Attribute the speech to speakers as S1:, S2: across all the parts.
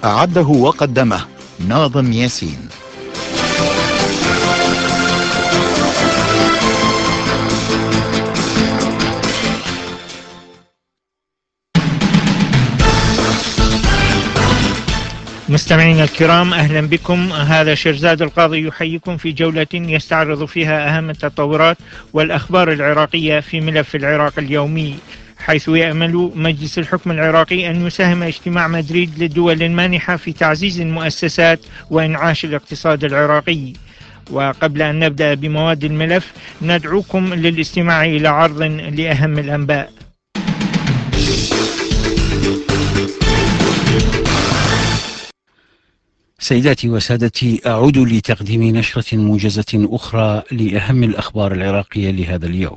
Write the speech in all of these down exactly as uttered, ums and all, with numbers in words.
S1: أعده وقدمه ناظم ياسين.
S2: مستمعينا الكرام، أهلا بكم. هذا شيرزاد القاضي يحييكم في جولة يستعرض فيها أهم التطورات والأخبار العراقية في ملف العراق اليومي، حيث يأمل مجلس الحكم العراقي أن يساهم اجتماع مدريد للدول المانحة في تعزيز المؤسسات وإنعاش الاقتصاد العراقي. وقبل أن نبدأ بمواد الملف ندعوكم للاستماع إلى عرض لأهم الأنباء.
S3: سيداتي وسادتي، أعود لتقديم نشرة موجزة أخرى لأهم الأخبار العراقية لهذا اليوم.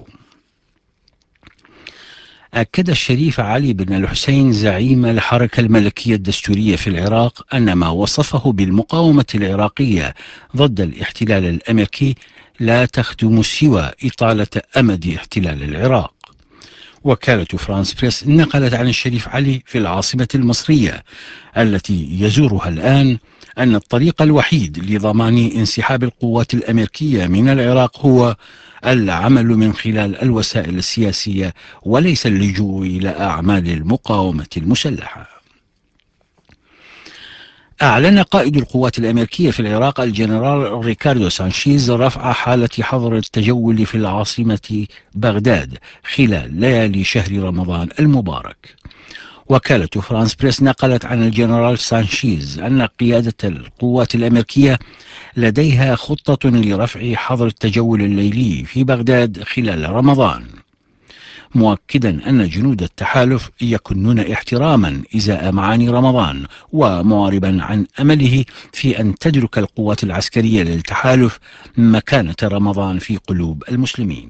S3: أكد الشريف علي بن الحسين زعيم الحركة الملكية الدستورية في العراق أن ما وصفه بالمقاومة العراقية ضد الاحتلال الأمريكي لا تخدم سوى إطالة أمد احتلال العراق. وكالة فرانس بريس نقلت عن الشريف علي في العاصمة المصرية التي يزورها الآن أن الطريق الوحيد لضمان انسحاب القوات الأمريكية من العراق هو العمل من خلال الوسائل السياسية وليس اللجوء إلى أعمال المقاومة المسلحة. أعلن قائد القوات الأمريكية في العراق الجنرال ريكاردو سانشيز رفع حالة حظر التجول في العاصمة بغداد خلال ليالي شهر رمضان المبارك. وكالة فرانس بريس نقلت عن الجنرال سانشيز أن قيادة القوات الأمريكية لديها خطة لرفع حظر التجول الليلي في بغداد خلال رمضان، مؤكدا أن جنود التحالف يكنون احتراما إزاء معاني رمضان، ومعربا عن أمله في أن تدرك القوات العسكرية للتحالف مكانة رمضان في قلوب المسلمين.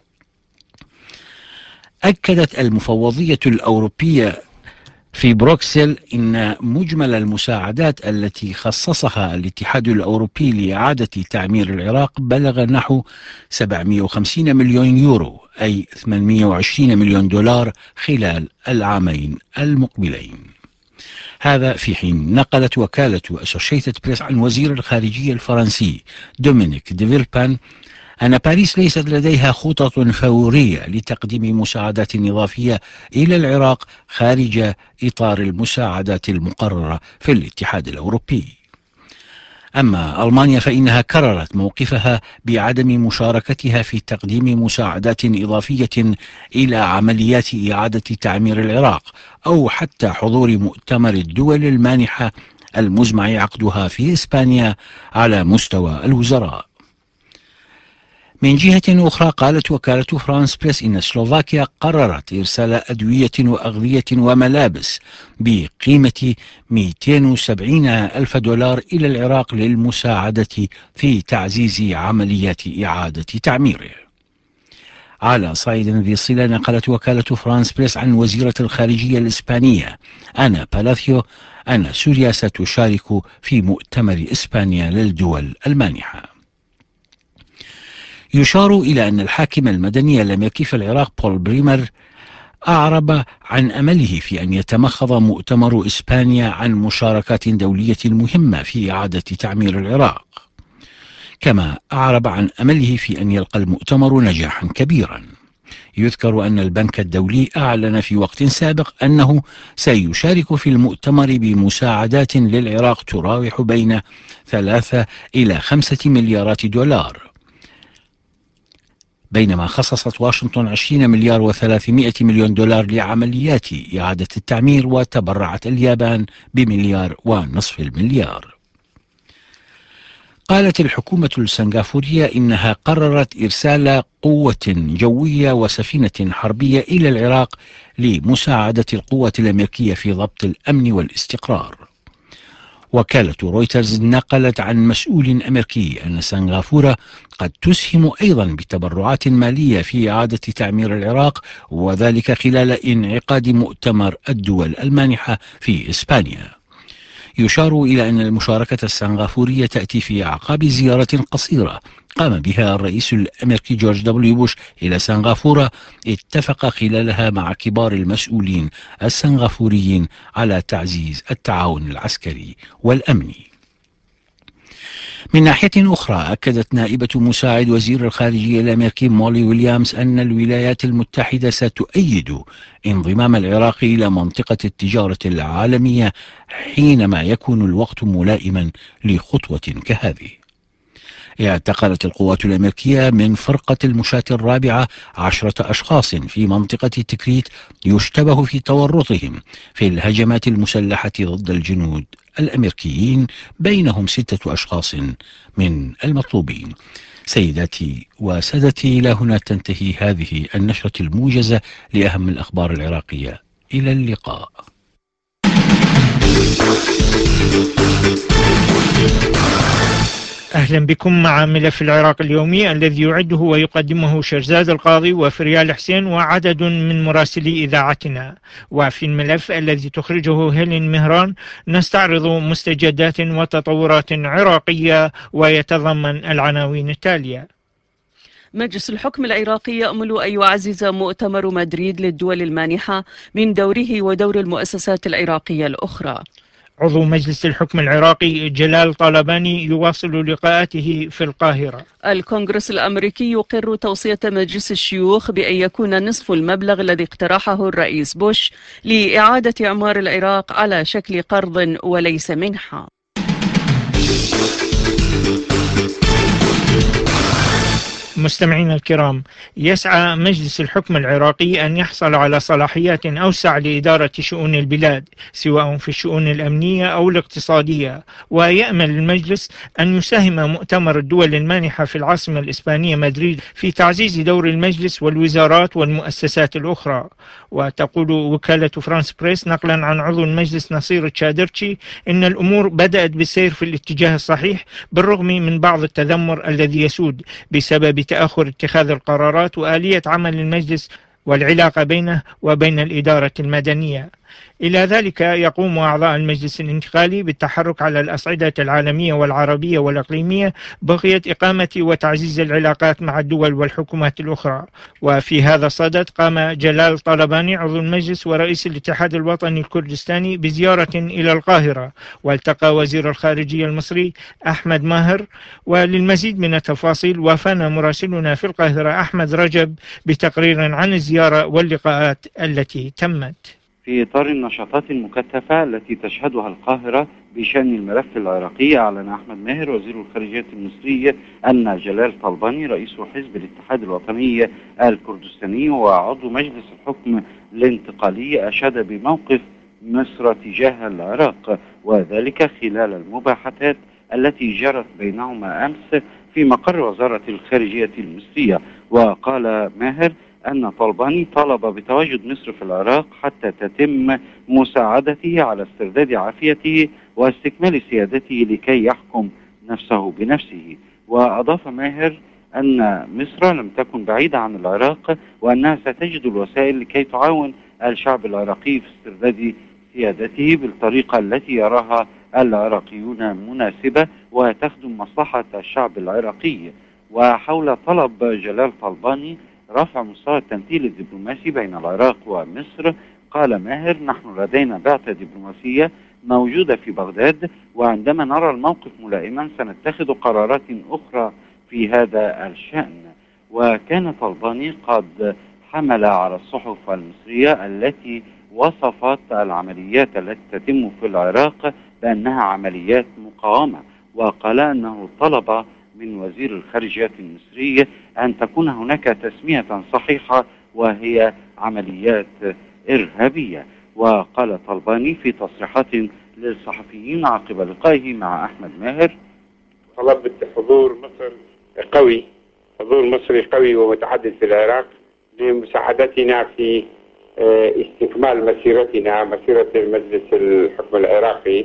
S3: أكدت المفوضية الأوروبية في بروكسل إن مجمل المساعدات التي خصصها الاتحاد الأوروبي لإعادة تعمير العراق بلغ نحو سبعمئة وخمسين مليون يورو، أي ثمانمئة وعشرين مليون دولار خلال العامين المقبلين. هذا في حين نقلت وكالة أسوشيتد بريس عن وزير الخارجية الفرنسي دومينيك دي فيلبان أن باريس ليست لديها خطط فورية لتقديم مساعدات إضافية إلى العراق خارج إطار المساعدات المقررة في الاتحاد الأوروبي. أما ألمانيا فإنها كررت موقفها بعدم مشاركتها في تقديم مساعدات إضافية إلى عمليات إعادة تعمير العراق أو حتى حضور مؤتمر الدول المانحة المزمع عقدها في إسبانيا على مستوى الوزراء. من جهة أخرى، قالت وكالة فرانس بريس إن سلوفاكيا قررت إرسال أدوية وأغذية وملابس بقيمة مئتين وسبعين ألف دولار إلى العراق للمساعدة في تعزيز عمليات إعادة تعميره. على صعيد ذي صلة، نقلت وكالة فرانس بريس عن وزيرة الخارجية الإسبانية أنا بالاثيو أن سوريا ستشارك في مؤتمر إسبانيا للدول المانحة. يشار إلى أن الحاكم المدني الأمريكي في العراق بول بريمر أعرب عن أمله في أن يتمخض مؤتمر إسبانيا عن مشاركات دولية مهمة في إعادة تعمير العراق، كما أعرب عن أمله في أن يلقى المؤتمر نجاحا كبيرا. يذكر أن البنك الدولي أعلن في وقت سابق أنه سيشارك في المؤتمر بمساعدات للعراق تراوح بين ثلاثة إلى خمسة مليارات دولار، بينما خصصت واشنطن عشرين مليار وثلاثمئة مليون دولار لعمليات إعادة التعمير، وتبرعت اليابان بمليار ونصف المليار. قالت الحكومة السنغافورية إنها قررت إرسال قوة جوية وسفينة حربية إلى العراق لمساعدة القوات الأمريكية في ضبط الأمن والاستقرار. وكالة رويترز نقلت عن مسؤول أمريكي أن سنغافورة قد تسهم أيضا بتبرعات مالية في إعادة تعمير العراق، وذلك خلال انعقاد مؤتمر الدول المانحة في إسبانيا. يشار إلى أن المشاركة السنغافورية تأتي في أعقاب زيارة قصيرة قام بها الرئيس الأمريكي جورج دبليو بوش إلى سنغافورة، اتفق خلالها مع كبار المسؤولين السنغافوريين على تعزيز التعاون العسكري والأمني. من ناحية أخرى، أكدت نائبة مساعد وزير الخارجية الأمريكي مولي ويليامز أن الولايات المتحدة ستؤيد انضمام العراق إلى منطقة التجارة العالمية حينما يكون الوقت ملائما لخطوة كهذه. اعتقلت القوات الأمريكية من فرقة المشاة الرابعة عشرة أشخاص في منطقة تكريت يشتبه في تورطهم في الهجمات المسلحة ضد الجنود الأمريكيين، بينهم ستة أشخاص من المطلوبين. سيداتي وسادتي، إلى هنا تنتهي هذه النشرة الموجزة لأهم الأخبار العراقية. إلى اللقاء.
S2: أهلا بكم مع ملف العراق اليومي الذي يعده ويقدمه شرزاد القاضي وفريال حسين وعدد من مراسلي إذاعتنا. وفي الملف الذي تخرجه هيلين مهران نستعرض مستجدات وتطورات عراقية ويتضمن العناوين التالية.
S4: مجلس الحكم العراقي يأمل أن يعزز مؤتمر مدريد للدول المانحة من دوره ودور المؤسسات العراقية الأخرى.
S2: عضو مجلس الحكم العراقي جلال طلباني يواصل لقاءاته في القاهرة.
S4: الكونغرس الأمريكي يقر توصية مجلس الشيوخ بأن يكون نصف المبلغ الذي اقترحه الرئيس بوش لإعادة إعمار العراق على شكل قرض وليس منحة.
S2: مستمعينا الكرام، يسعى مجلس الحكم العراقي أن يحصل على صلاحيات أوسع لإدارة شؤون البلاد سواء في الشؤون الأمنية أو الاقتصادية، ويأمل المجلس أن يساهم مؤتمر الدول المانحة في العاصمة الإسبانية مدريد في تعزيز دور المجلس والوزارات والمؤسسات الأخرى. وتقول وكالة فرانس بريس نقلا عن عضو المجلس نصير تشادرتشي إن الأمور بدأت بالسير في الاتجاه الصحيح بالرغم من بعض التذمر الذي يسود بسبب تأخر اتخاذ القرارات وآلية عمل المجلس والعلاقة بينه وبين الإدارة المدنية. إلى ذلك يقوم أعضاء المجلس الانتقالي بالتحرك على الأصعدة العالمية والعربية والإقليمية بغية إقامة وتعزيز العلاقات مع الدول والحكومات الأخرى. وفي هذا الصدد قام جلال طلباني عضو المجلس ورئيس الاتحاد الوطني الكردستاني بزيارة إلى القاهرة، والتقى وزير الخارجية المصري أحمد ماهر. وللمزيد من التفاصيل وافانا مراسلنا في القاهرة أحمد رجب بتقرير عن الزيارة واللقاءات التي تمت.
S5: في إطار النشاطات المكثفة التي تشهدها القاهرة بشأن الملف العراقي، أعلن أحمد ماهر وزير الخارجية المصري أن جلال طلباني رئيس حزب الاتحاد الوطني الكردستاني وعضو مجلس الحكم الانتقالي أشاد بموقف مصر تجاه العراق، وذلك خلال المباحثات التي جرت بينهما أمس في مقر وزارة الخارجية المصرية. وقال ماهر أن طلباني طلب بتواجد مصر في العراق حتى تتم مساعدته على استرداد عافيته واستكمال سيادته لكي يحكم نفسه بنفسه. وأضاف ماهر أن مصر لم تكن بعيدة عن العراق وأنها ستجد الوسائل لكي تعاون الشعب العراقي في استرداد سيادته بالطريقة التي يراها العراقيون مناسبة وتخدم مصلحة الشعب العراقي. وحول طلب جلال طلباني رفع مستوى التمثيل الدبلوماسي بين العراق ومصر، قال ماهر: نحن لدينا بعثة دبلوماسية موجودة في بغداد، وعندما نرى الموقف ملائما سنتخذ قرارات أخرى في هذا الشأن. وكان طلباني قد حمل على الصحف المصرية التي وصفت العمليات التي تتم في العراق بأنها عمليات مقاومة، وقال أنه طلب من وزير الخارجية المصري أن تكون هناك تسمية صحيحة وهي عمليات إرهابية. وقال طلباني في تصريحات للصحفيين عقب لقائه مع أحمد ماهر:
S6: طلبت حضور مصر قوي، حضور مصري قوي ومتعدد في العراق لمساعدتنا في استكمال مسيرتنا، مسيرة مجلس الحكم العراقي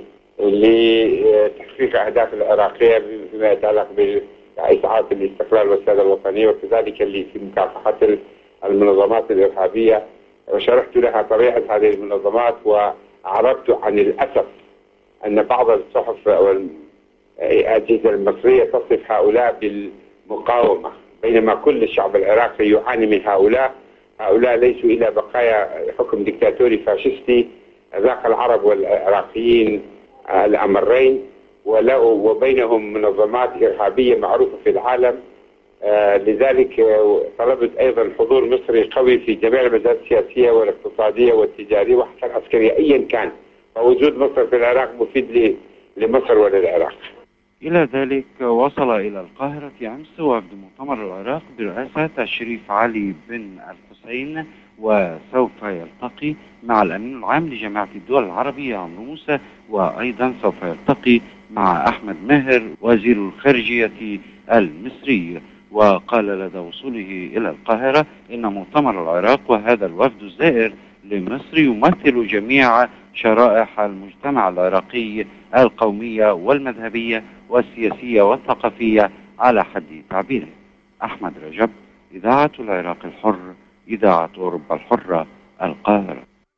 S6: لتحقيق أهداف العراقية فيما يتعلق بإسعاد الاستقلال والسيادة الوطنية، وكذلك اللي في مكافحة المنظمات الإرهابية. وشرحت لها طبيعة هذه المنظمات وعربت عن الأسف أن بعض الصحف والأجهزة المصرية تصف هؤلاء بالمقاومة، بينما كل الشعب العراقي يعاني من هؤلاء. هؤلاء ليسوا إلا بقايا حكم ديكتاتوري فاشستي ذاق العرب والعراقيين الأمرين، وبينهم منظمات إرهابية معروفة في العالم. آه لذلك آه طلبت أيضا حضور مصري قوي في جميع المجالات السياسية والاقتصادية والتجارية وحتى العسكرية أيا كان، فوجود مصر في العراق مفيد لمصر وللعراق.
S5: إلى ذلك وصل إلى القاهرة أمس وفد مؤتمر العراق برئاسة الشريف علي بن الحسين، وسوف يلتقي مع الأمين العام لجامعة الدول العربية عمرو موسى، وأيضا سوف يلتقي مع أحمد ماهر وزير الخارجية المصري. وقال لدى وصوله إلى القاهرة إن مؤتمر العراق وهذا الوفد الزائر لمصر يمثل جميع شرائح المجتمع العراقي القومية والمذهبية والسياسية والثقافية على حد تعبيره. أحمد رجب، إذاعة العراق الحر، إذاعة أوروبا الحرة، القاهرة.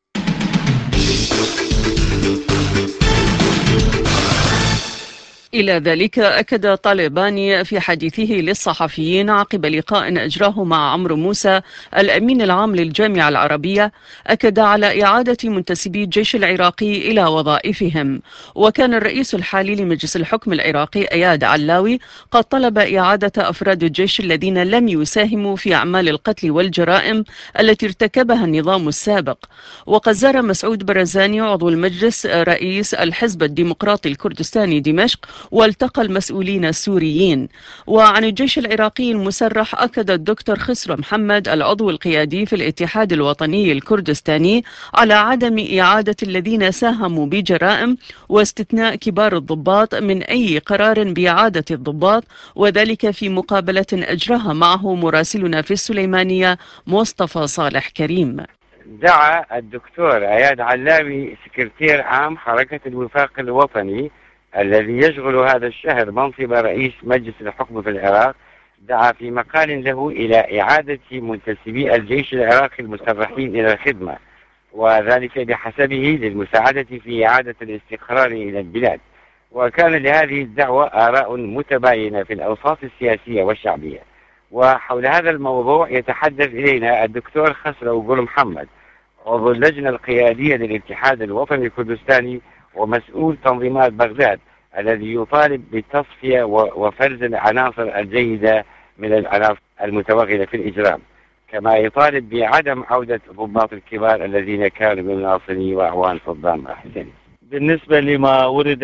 S4: إلى ذلك أكد طالباني في حديثه للصحفيين عقب لقاء أجراه مع عمرو موسى الأمين العام للجامعة العربية، أكد على إعادة منتسبي الجيش العراقي إلى وظائفهم. وكان الرئيس الحالي لمجلس الحكم العراقي أياد علاوي قد طلب إعادة أفراد الجيش الذين لم يساهموا في أعمال القتل والجرائم التي ارتكبها النظام السابق. وقد زار مسعود برزاني عضو المجلس رئيس الحزب الديمقراطي الكردستاني دمشق والتقى المسؤولين السوريين. وعن الجيش العراقي المسرح أكد الدكتور خسرو محمد العضو القيادي في الاتحاد الوطني الكردستاني على عدم إعادة الذين ساهموا بجرائم واستثناء كبار الضباط من أي قرار بإعادة الضباط، وذلك في مقابلة أجراها معه مراسلنا في السليمانية مصطفى صالح كريم.
S7: دعا الدكتور أياد علاوي سكرتير عام حركة الوفاق الوطني الذي يشغل هذا الشهر منصب رئيس مجلس الحكم في العراق، دعا في مقال له إلى إعادة منتسبي الجيش العراقي المسرحين إلى الخدمة، وذلك بحسبه للمساعدة في إعادة الاستقرار إلى البلاد. وكان لهذه الدعوة آراء متباينة في الأوساط السياسية والشعبية. وحول هذا الموضوع يتحدث إلينا الدكتور خسرو محمد عضو اللجنة القيادية للاتحاد الوطني الكردستاني ومسؤول تنظيمات بغداد، الذي يطالب بالتصفية وفرز العناصر الجيدة من العناصر المتوغلة في الإجرام، كما يطالب بعدم عودة الضباط الكبار الذين كانوا من ناصري وأعوان صدام حسين.
S8: بالنسبة لما ورد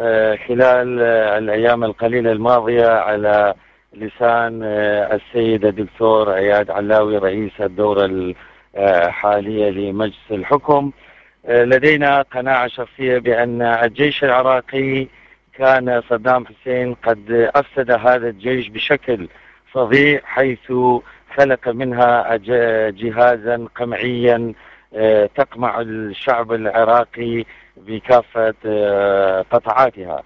S8: خلال الأيام القليلة الماضية على لسان السيد الدكتور أياد علاوي رئيس الدورة الحالية لمجلس الحكم، لدينا قناعة شخصية بأن الجيش العراقي كان صدام حسين قد أفسد هذا الجيش بشكل فظيع، حيث خلق منها جهازا قمعيا تقمع الشعب العراقي بكافة قطاعاتها.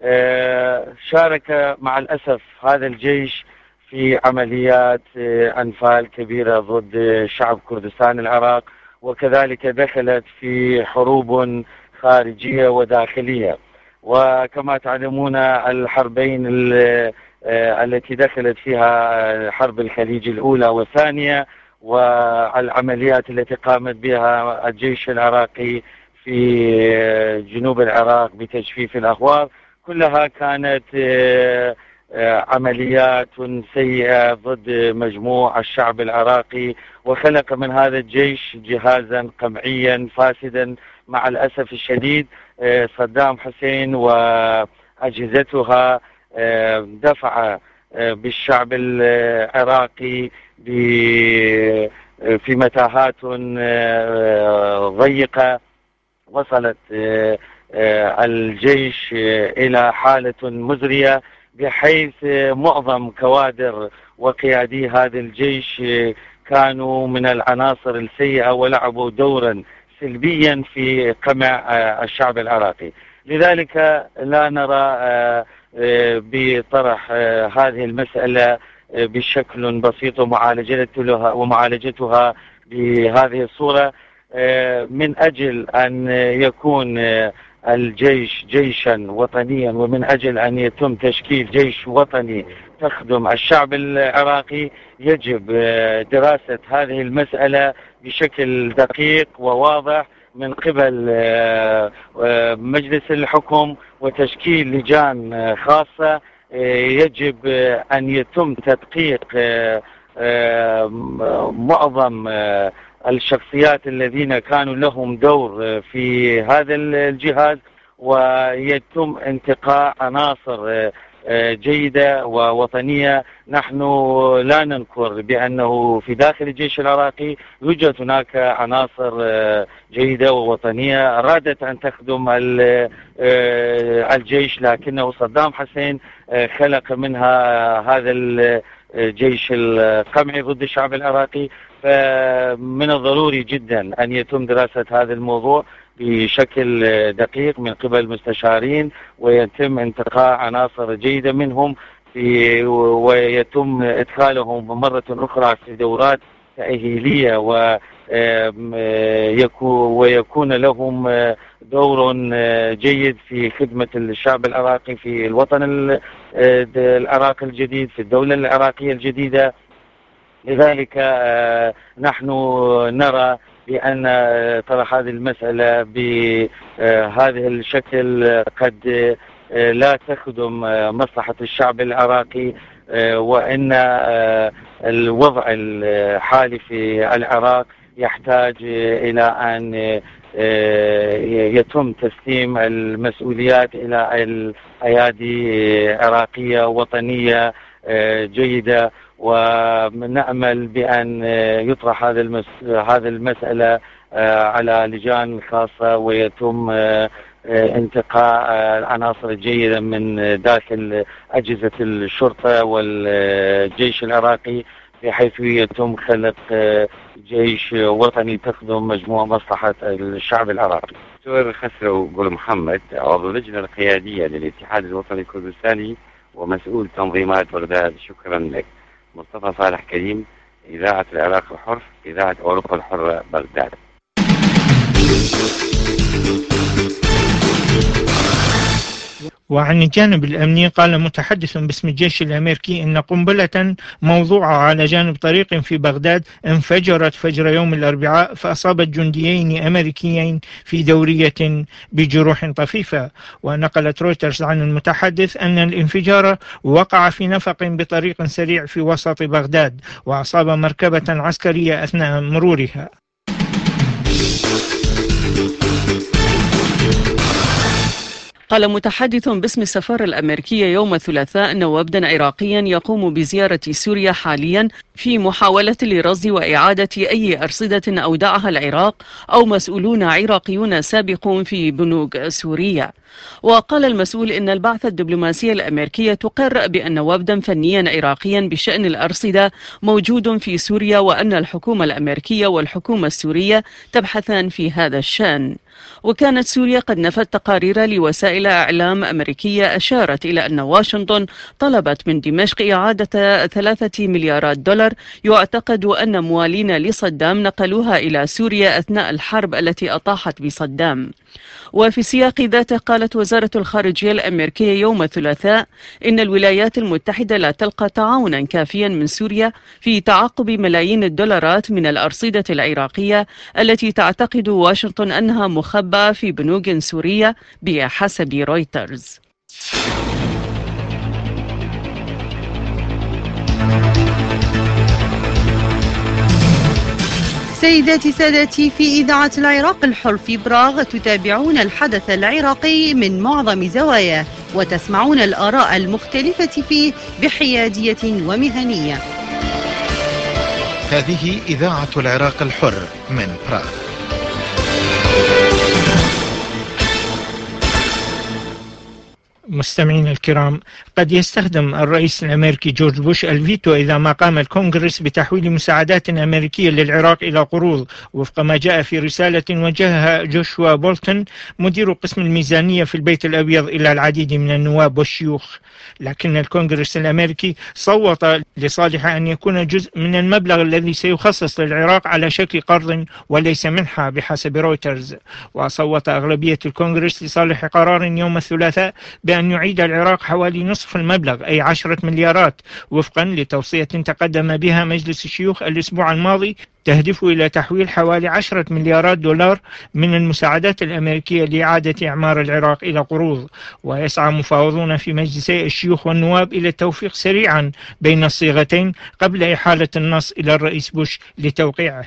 S8: شارك مع الأسف هذا الجيش في عمليات أنفال كبيرة ضد شعب كردستان العراق، وكذلك دخلت في حروب خارجية وداخلية. وكما تعلمون الحربين التي دخلت فيها حرب الخليج الأولى والثانية والعمليات التي قامت بها الجيش العراقي في جنوب العراق بتجفيف الأغوار، كلها كانت عمليات سيئة ضد مجموع الشعب العراقي، وخلق من هذا الجيش جهازا قمعيا فاسدا. مع الأسف الشديد صدام حسين وأجهزتها دفع بالشعب العراقي في متاهات ضيقة، وصلت الجيش إلى حالة مزرية، بحيث معظم كوادر وقيادي هذا الجيش كانوا من العناصر السيئة ولعبوا دورا سلبيا في قمع الشعب العراقي. لذلك لا نرى بطرح هذه المسألة بشكل بسيط ومعالجتها ومعالجتها بهذه الصورة، من أجل أن يكون الجيش جيشا وطنيا، ومن أجل أن يتم تشكيل جيش وطني تخدم الشعب العراقي، يجب دراسة هذه المسألة بشكل دقيق وواضح من قبل مجلس الحكم وتشكيل لجان خاصة. يجب أن يتم تدقيق معظم الشخصيات الذين كانوا لهم دور في هذا الجهاز، ويتم انتقاء عناصر جيدة ووطنية. نحن لا ننكر بأنه في داخل الجيش العراقي يوجد هناك عناصر جيدة ووطنية أرادت أن تخدم الجيش، لكنه صدام حسين خلق منها هذا الجيش القمعي ضد الشعب العراقي. فمن الضروري جدا أن يتم دراسة هذا الموضوع بشكل دقيق من قبل مستشارين، ويتم انتقاء عناصر جيدة منهم في ويتم إدخالهم مرة أخرى في دورات تأهيلية، ويكون لهم دور جيد في خدمة الشعب العراقي في الوطن العراقي الجديد، في الدولة العراقية الجديدة. لذلك نحن نرى بأن طرح هذه المسألة بهذا الشكل قد لا تخدم مصلحة الشعب العراقي، وأن الوضع الحالي في العراق يحتاج إلى أن يتم تسليم المسؤوليات إلى الأيادي عراقية وطنية جيدة، ونأمل بأن يطرح هذا المس... هذا المسألة على لجان خاصة، ويتم انتقاء العناصر الجيدة من داخل أجهزة الشرطة والجيش العراقي، بحيث يتم خلق جيش وطني تخدم مجموعة مصلحة الشعب العراقي.
S7: دكتور خسرو قول محمد، عضو اللجنة القيادية للاتحاد الوطني الكردستاني ومسؤول تنظيمات بغداد، شكرا لك. مصطفى صالح كريم، إذاعة العراق الحر، إذاعة أوروبا الحرة، بغداد.
S2: وعن الجانب الأمني، قال متحدث باسم الجيش الأمريكي إن قنبلة موضوعة على جانب طريق في بغداد انفجرت فجر يوم الأربعاء، فأصابت جنديين أمريكيين في دورية بجروح طفيفة. ونقلت رويترز عن المتحدث أن الانفجار وقع في نفق بطريق سريع في وسط بغداد، وأصاب مركبة عسكرية أثناء مرورها.
S4: قال متحدث باسم السفارة الأمريكية يوم الثلاثاء أن وفدا عراقيا يقوم بزيارة سوريا حاليا في محاولة لرصد وإعادة أي أرصدة أودعها العراق أو مسؤولون عراقيون سابقون في بنوك سوريا. وقال المسؤول إن البعثة الدبلوماسية الأمريكية تقر بأن وفدا فنيا عراقيا بشأن الأرصدة موجود في سوريا، وأن الحكومة الأمريكية والحكومة السورية تبحثان في هذا الشأن. وكانت سوريا قد نفت تقارير لوسائل إعلام أمريكية أشارت إلى أن واشنطن طلبت من دمشق إعادة ثلاثة مليارات دولار يعتقد أن موالين لصدام نقلوها إلى سوريا أثناء الحرب التي أطاحت بصدام. وفي سياق ذاته، قالت وزارة الخارجية الأمريكية يوم الثلاثاء إن الولايات المتحدة لا تلقى تعاونا كافيا من سوريا في تعقب ملايين الدولارات من الأرصدة العراقية التي تعتقد واشنطن أنها مخبأة في بنوك سورية بحسب رويترز.
S9: سيداتي سادتي، في إذاعة العراق الحر في براغ تتابعون الحدث العراقي من معظم زواياه، وتسمعون الآراء المختلفة فيه بحيادية ومهنية.
S1: هذه إذاعة العراق الحر من براغ.
S2: مستمعين الكرام، قد يستخدم الرئيس الأمريكي جورج بوش الفيتو إذا ما قام الكونغرس بتحويل مساعدات أمريكية للعراق إلى قروض، وفق ما جاء في رسالة وجهها جوشوا بولتون مدير قسم الميزانية في البيت الأبيض إلى العديد من النواب والشيوخ. لكن الكونغرس الأمريكي صوت لصالح أن يكون جزء من المبلغ الذي سيخصص للعراق على شكل قرض وليس منحة بحسب رويترز. وصوت أغلبية الكونغرس لصالح قرار يوم الثلاثاء بأن يعيد العراق حوالي نصف المبلغ أي عشرة مليارات، وفقا لتوصية تقدم بها مجلس الشيوخ الأسبوع الماضي تهدف إلى تحويل حوالي عشرة مليارات دولار من المساعدات الأمريكية لإعادة إعمار العراق إلى قروض. ويسعى مفاوضون في مجلسي الشيوخ والنواب إلى التوفيق سريعا بين الصيغتين قبل إحالة النص إلى الرئيس بوش لتوقيعه.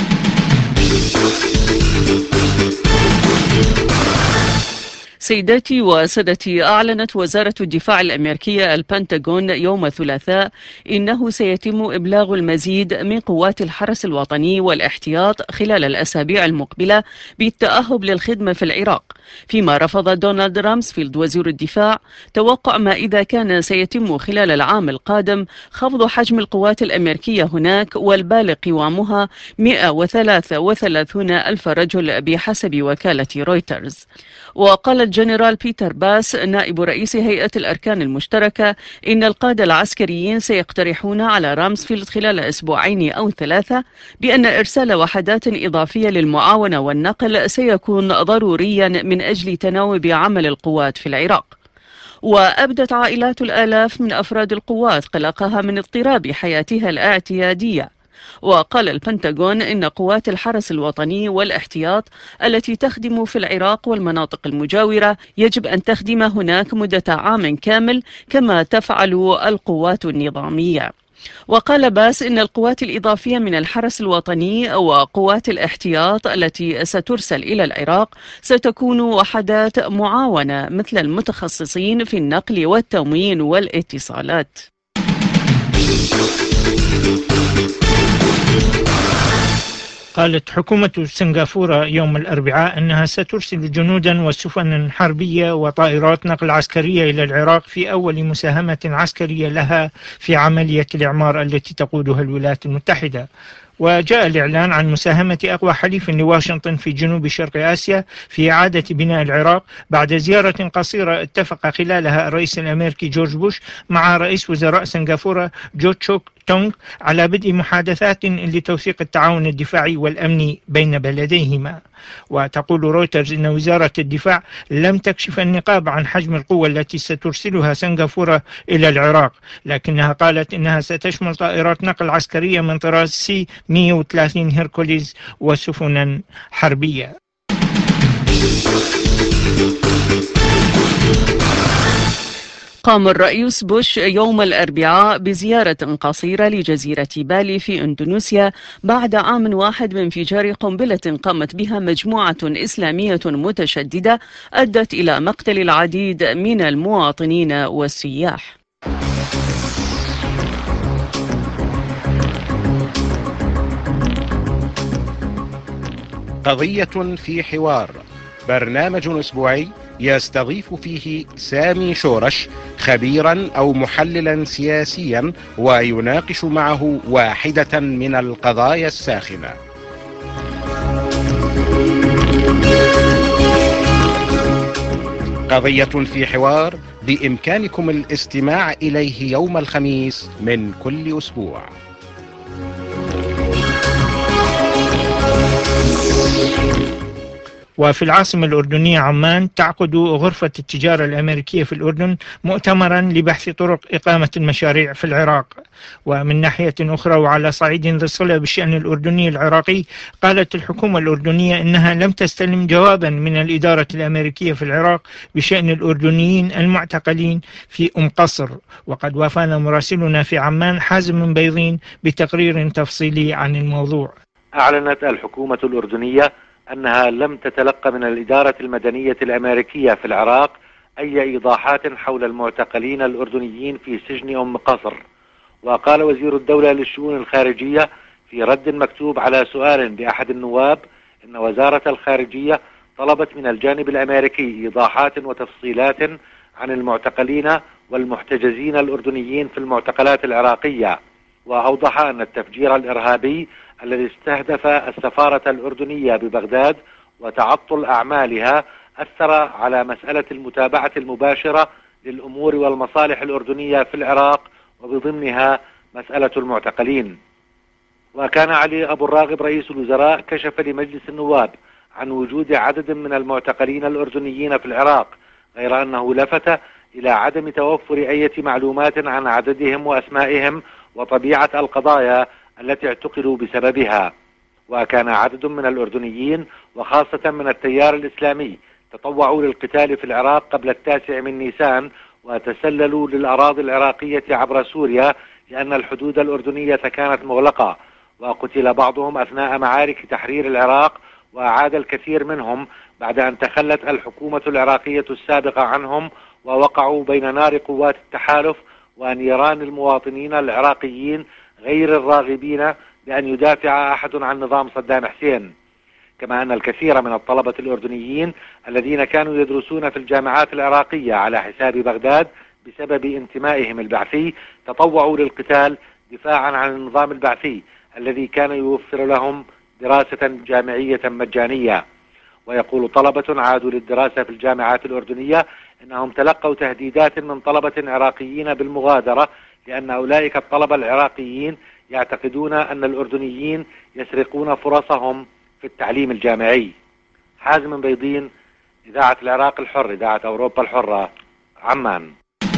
S4: سيداتي وسادتي، أعلنت وزارة الدفاع الأمريكية البنتاغون يوم الثلاثاء إنه سيتم إبلاغ المزيد من قوات الحرس الوطني والاحتياط خلال الأسابيع المقبلة بالتأهب للخدمة في العراق، فيما رفض دونالد رامسفيلد وزير الدفاع توقع ما إذا كان سيتم خلال العام القادم خفض حجم القوات الأمريكية هناك والبالغ قوامها مئة وثلاثة وثلاثين ألف رجل بحسب وكالة رويترز. وقال الجنرال بيتر باس نائب رئيس هيئة الأركان المشتركة إن القادة العسكريين سيقترحون على رامسفيلد خلال أسبوعين أو ثلاثة بأن إرسال وحدات إضافية للمعاونة والنقل سيكون ضروريا من أجل تناوب عمل القوات في العراق. وأبدت عائلات الآلاف من أفراد القوات قلقها من اضطراب حياتها الاعتيادية. وقال البنتاغون إن قوات الحرس الوطني والاحتياط التي تخدم في العراق والمناطق المجاورة يجب أن تخدم هناك مدة عام كامل كما تفعل القوات النظامية. وقال باس إن القوات الإضافية من الحرس الوطني وقوات الاحتياط التي سترسل إلى العراق ستكون وحدات معاونة مثل المتخصصين في النقل والتموين والاتصالات.
S2: قالت حكومة سنغافورة يوم الأربعاء أنها سترسل جنودا وسفنا حربية وطائرات نقل عسكرية إلى العراق في أول مساهمة عسكرية لها في عملية الإعمار التي تقودها الولايات المتحدة. وجاء الإعلان عن مساهمة أقوى حليف لواشنطن في جنوب شرق آسيا في إعادة بناء العراق بعد زيارة قصيرة اتفق خلالها الرئيس الأمريكي جورج بوش مع رئيس وزراء سنغافورة جو تشوك تونغ على بدء محادثات لتوثيق التعاون الدفاعي والأمني بين بلديهما. وتقول رويترز إن وزارة الدفاع لم تكشف النقاب عن حجم القوة التي سترسلها سنغافورة إلى العراق، لكنها قالت إنها ستشمل طائرات نقل عسكرية من طراز سي مئة وثلاثين هيركوليز وسفنا حربية.
S4: قام الرئيس بوش يوم الأربعاء بزيارة قصيرة لجزيرة بالي في إندونيسيا بعد عام واحد من انفجار قنبلة قامت بها مجموعة إسلامية متشددة أدت إلى مقتل العديد من المواطنين والسياح.
S10: قضية في حوار، برنامج أسبوعي يستضيف فيه سامي شورش خبيرا أو محللا سياسيا ويناقش معه واحدة من القضايا الساخنة. قضية في حوار بإمكانكم الاستماع إليه يوم الخميس من كل أسبوع.
S2: وفي العاصمة الأردنية عمان تعقد غرفة التجارة الأمريكية في الأردن مؤتمرا لبحث طرق إقامة المشاريع في العراق. ومن ناحية أخرى وعلى صعيد ذي صلة بالشأن الأردني العراقي، قالت الحكومة الأردنية إنها لم تستلم جوابا من الإدارة الأمريكية في العراق بشأن الأردنيين المعتقلين في أم قصر. وقد وافانا مراسلنا في عمان حازم بيضين بتقرير تفصيلي عن الموضوع.
S11: أعلنت الحكومة الأردنية أنها لم تتلقى من الإدارة المدنية الأمريكية في العراق أي إيضاحات حول المعتقلين الأردنيين في سجن أم قصر. وقال وزير الدولة للشؤون الخارجية في رد مكتوب على سؤال لأحد النواب إن وزارة الخارجية طلبت من الجانب الأمريكي إيضاحات وتفصيلات عن المعتقلين والمحتجزين الأردنيين في المعتقلات العراقية. وأوضح أن التفجير الإرهابي الذي استهدف السفارة الأردنية ببغداد وتعطل أعمالها أثر على مسألة المتابعة المباشرة للأمور والمصالح الأردنية في العراق، وبضمنها مسألة المعتقلين. وكان علي أبو الراغب رئيس الوزراء كشف لمجلس النواب عن وجود عدد من المعتقلين الأردنيين في العراق، غير أنه لفت إلى عدم توفر أي معلومات عن عددهم وأسمائهم وطبيعة القضايا التي اعتقلوا بسببها. وكان عدد من الأردنيين وخاصة من التيار الإسلامي تطوعوا للقتال في العراق قبل التاسع من نيسان، وتسللوا للأراضي العراقية عبر سوريا لأن الحدود الأردنية كانت مغلقة، وقتل بعضهم أثناء معارك تحرير العراق، وعاد الكثير منهم بعد أن تخلت الحكومة العراقية السابقة عنهم، ووقعوا بين نار قوات التحالف ونيران المواطنين العراقيين غير الراغبين بأن يدافع أحد عن نظام صدام حسين. كما أن الكثير من الطلبة الأردنيين الذين كانوا يدرسون في الجامعات العراقية على حساب بغداد بسبب انتمائهم البعثي تطوعوا للقتال دفاعا عن النظام البعثي الذي كان يوفر لهم دراسة جامعية مجانية. ويقول طلبة عادوا للدراسة في الجامعات الأردنية إنهم تلقوا تهديدات من طلبة عراقيين بالمغادرة، لأن أولئك الطلبة العراقيين يعتقدون أن الأردنيين يسرقون فرصهم في التعليم الجامعي. حازم بيضين، إذاعة العراق الحر، إذاعة أوروبا الحرة، عمان.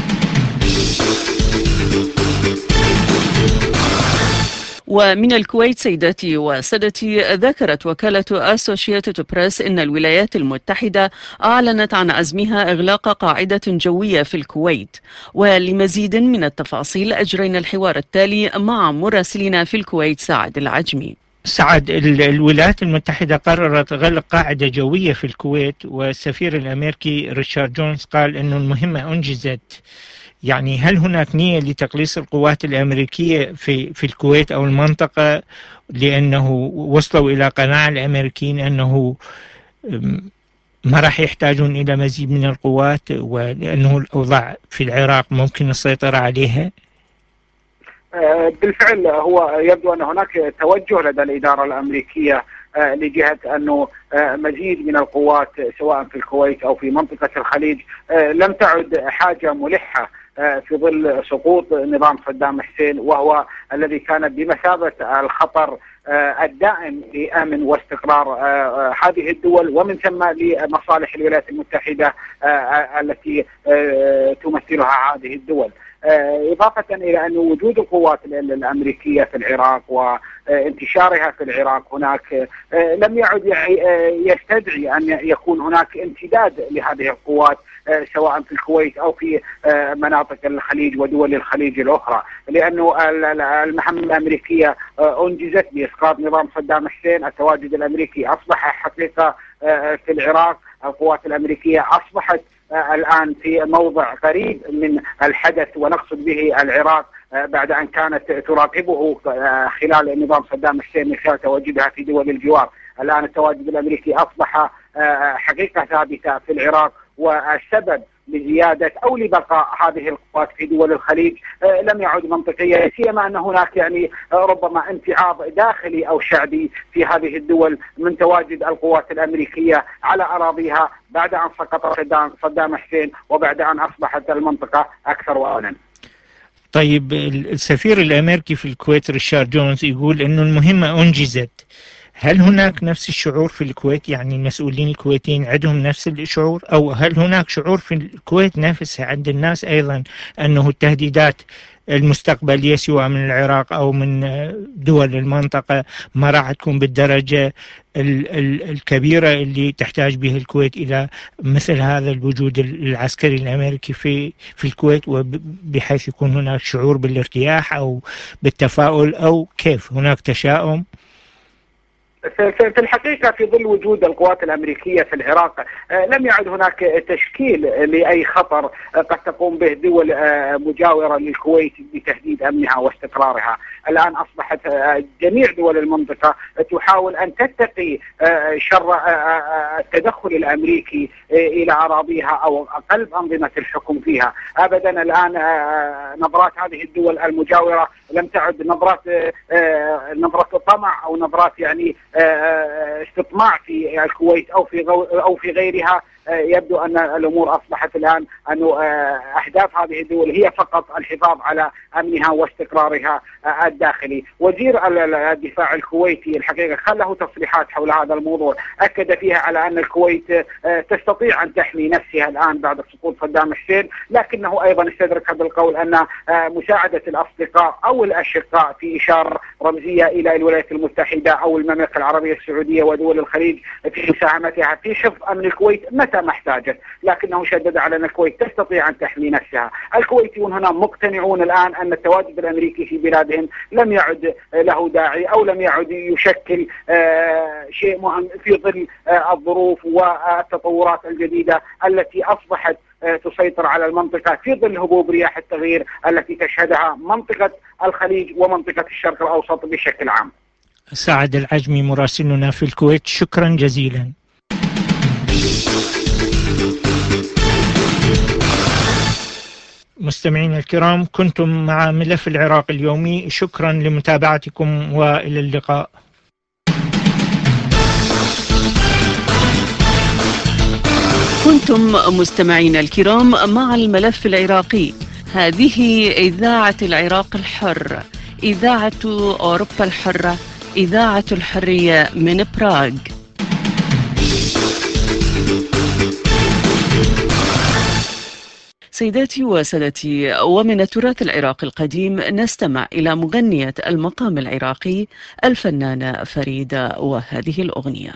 S4: ومن الكويت سيداتي وسادتي، ذكرت وكالة أسوشيتد بريس إن الولايات المتحدة أعلنت عن عزمها إغلاق قاعدة جوية في الكويت. ولمزيد من التفاصيل أجرينا الحوار التالي مع مراسلنا في الكويت سعد العجمي.
S2: سعد، الولايات المتحدة قررت غلق قاعدة جوية في الكويت، والسفير الأمريكي ريتشارد جونز قال أنه المهمة أنجزت. يعني هل هناك نية لتقليص القوات الأمريكية في في الكويت أو المنطقة، لأنه وصلوا إلى قناعة الأمريكيين أنه ما راح يحتاجون إلى مزيد من القوات، ولأنه الأوضاع في العراق ممكن السيطرة عليها؟
S12: بالفعل هو يبدو أن هناك توجه لدى الإدارة الأمريكية لجهة أنه مزيد من القوات سواء في الكويت أو في منطقة الخليج لم تعد حاجة ملحة في ظل سقوط نظام صدام حسين، وهو الذي كان بمثابة الخطر الدائم لأمن واستقرار هذه الدول، ومن ثم لمصالح الولايات المتحدة التي تمثلها هذه الدول. إضافة إلى أن وجود القوات الأمريكية في العراق وانتشارها في العراق هناك لم يعد يستدعي أن يكون هناك امتداد لهذه القوات سواء في الكويت أو في مناطق الخليج ودول الخليج الأخرى، لأنه المهمة الأمريكية أنجزت بإسقاط نظام صدام حسين. التواجد الأمريكي أصبح حقيقة في العراق. القوات الأمريكية أصبحت الآن في موضع قريب من الحدث، ونقصد به العراق بعد أن كانت تراقبه خلال نظام صدام حسين من خلال تواجدها في دول الجوار. الآن التواجد الأمريكي أصبح حقيقة ثابتة في العراق، والسبب لزيادة أو لبقاء هذه القوات في دول الخليج لم يعد منطقيا، سيما أن هناك يعني ربما انتعاض داخلي أو شعبي في هذه الدول من تواجد القوات الأمريكية على أراضيها بعد أن سقط صدام حسين وبعد أن أصبحت المنطقة أكثر أمنا.
S2: طيب، السفير الأمريكي في الكويت ريتشارد جونز يقول أنه المهمة أنجزت. هل هناك نفس الشعور في الكويت؟ يعني المسؤولين الكويتيين عندهم نفس الشعور، أو هل هناك شعور في الكويت نفسها عند الناس أيضا أنه التهديدات المستقبلية سواء من العراق أو من دول المنطقة ما راح تكون بالدرجة الكبيرة اللي تحتاج بها الكويت إلى مثل هذا الوجود العسكري الأمريكي في في الكويت، وبحيث يكون هناك شعور بالارتياح أو بالتفاؤل، أو كيف هناك تشاؤم؟
S12: في الحقيقة في ظل وجود القوات الأمريكية في العراق لم يعد هناك تشكيل لأي خطر قد تقوم به دول مجاورة للكويت بتهديد أمنها واستقرارها. الآن أصبحت جميع دول المنطقة تحاول أن تتقي شر التدخل الأمريكي إلى أراضيها أو قلب أنظمة الحكم فيها. أبدا الآن نظرات هذه الدول المجاورة لم تعد نظرات نظرة طمع أو نظرات يعني استطماع في الكويت أو في أو في غيرها. يبدو أن الأمور أصبحت الآن أن أهداف هذه الدول هي فقط الحفاظ على أمنها واستقرارها الداخلي. وزير الدفاع الكويتي الحقيقة خله تصريحات حول هذا الموضوع، أكد فيها على أن الكويت تستطيع أن تحمي نفسها الآن بعد سقوط صدام حسين، لكنه أيضا استدرك بالقول أن مساعدة الأصدقاء أو الأشقاء في إشارة رمزية إلى الولايات المتحدة أو المملكة العربية السعودية ودول الخليج في مساهمتها في حفظ أمن الكويت متى ما احتاجت، لكنه شدد على أن الكويت تستطيع أن تحمي نفسها. الكويتيون هنا مقتنعون الآن أن التواجد الأمريكي في بلادهم لم يعد له داعي أو لم يعد يشكل شيء مهم في ظل الظروف والتطورات الجديدة التي أصبحت تسيطر على المنطقة في ظل هبوب رياح التغيير التي تشهدها منطقة الخليج ومنطقة الشرق الأوسط بشكل عام.
S2: سعد العجمي مراسلنا في الكويت، شكرا جزيلا. مستمعين الكرام، كنتم مع ملف العراق اليومي، شكرا لمتابعتكم وإلى اللقاء.
S4: كنتم مستمعين الكرام مع الملف العراقي. هذه إذاعة العراق الحر، إذاعة أوروبا الحرة، إذاعة الحرية من براغ. سيداتي وسادتي، ومن التراث العراقي القديم نستمع إلى مغنية المقام العراقي الفنانة فريدة وهذه الأغنية.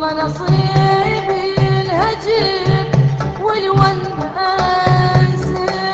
S13: والله نصيبي الهجر والوناس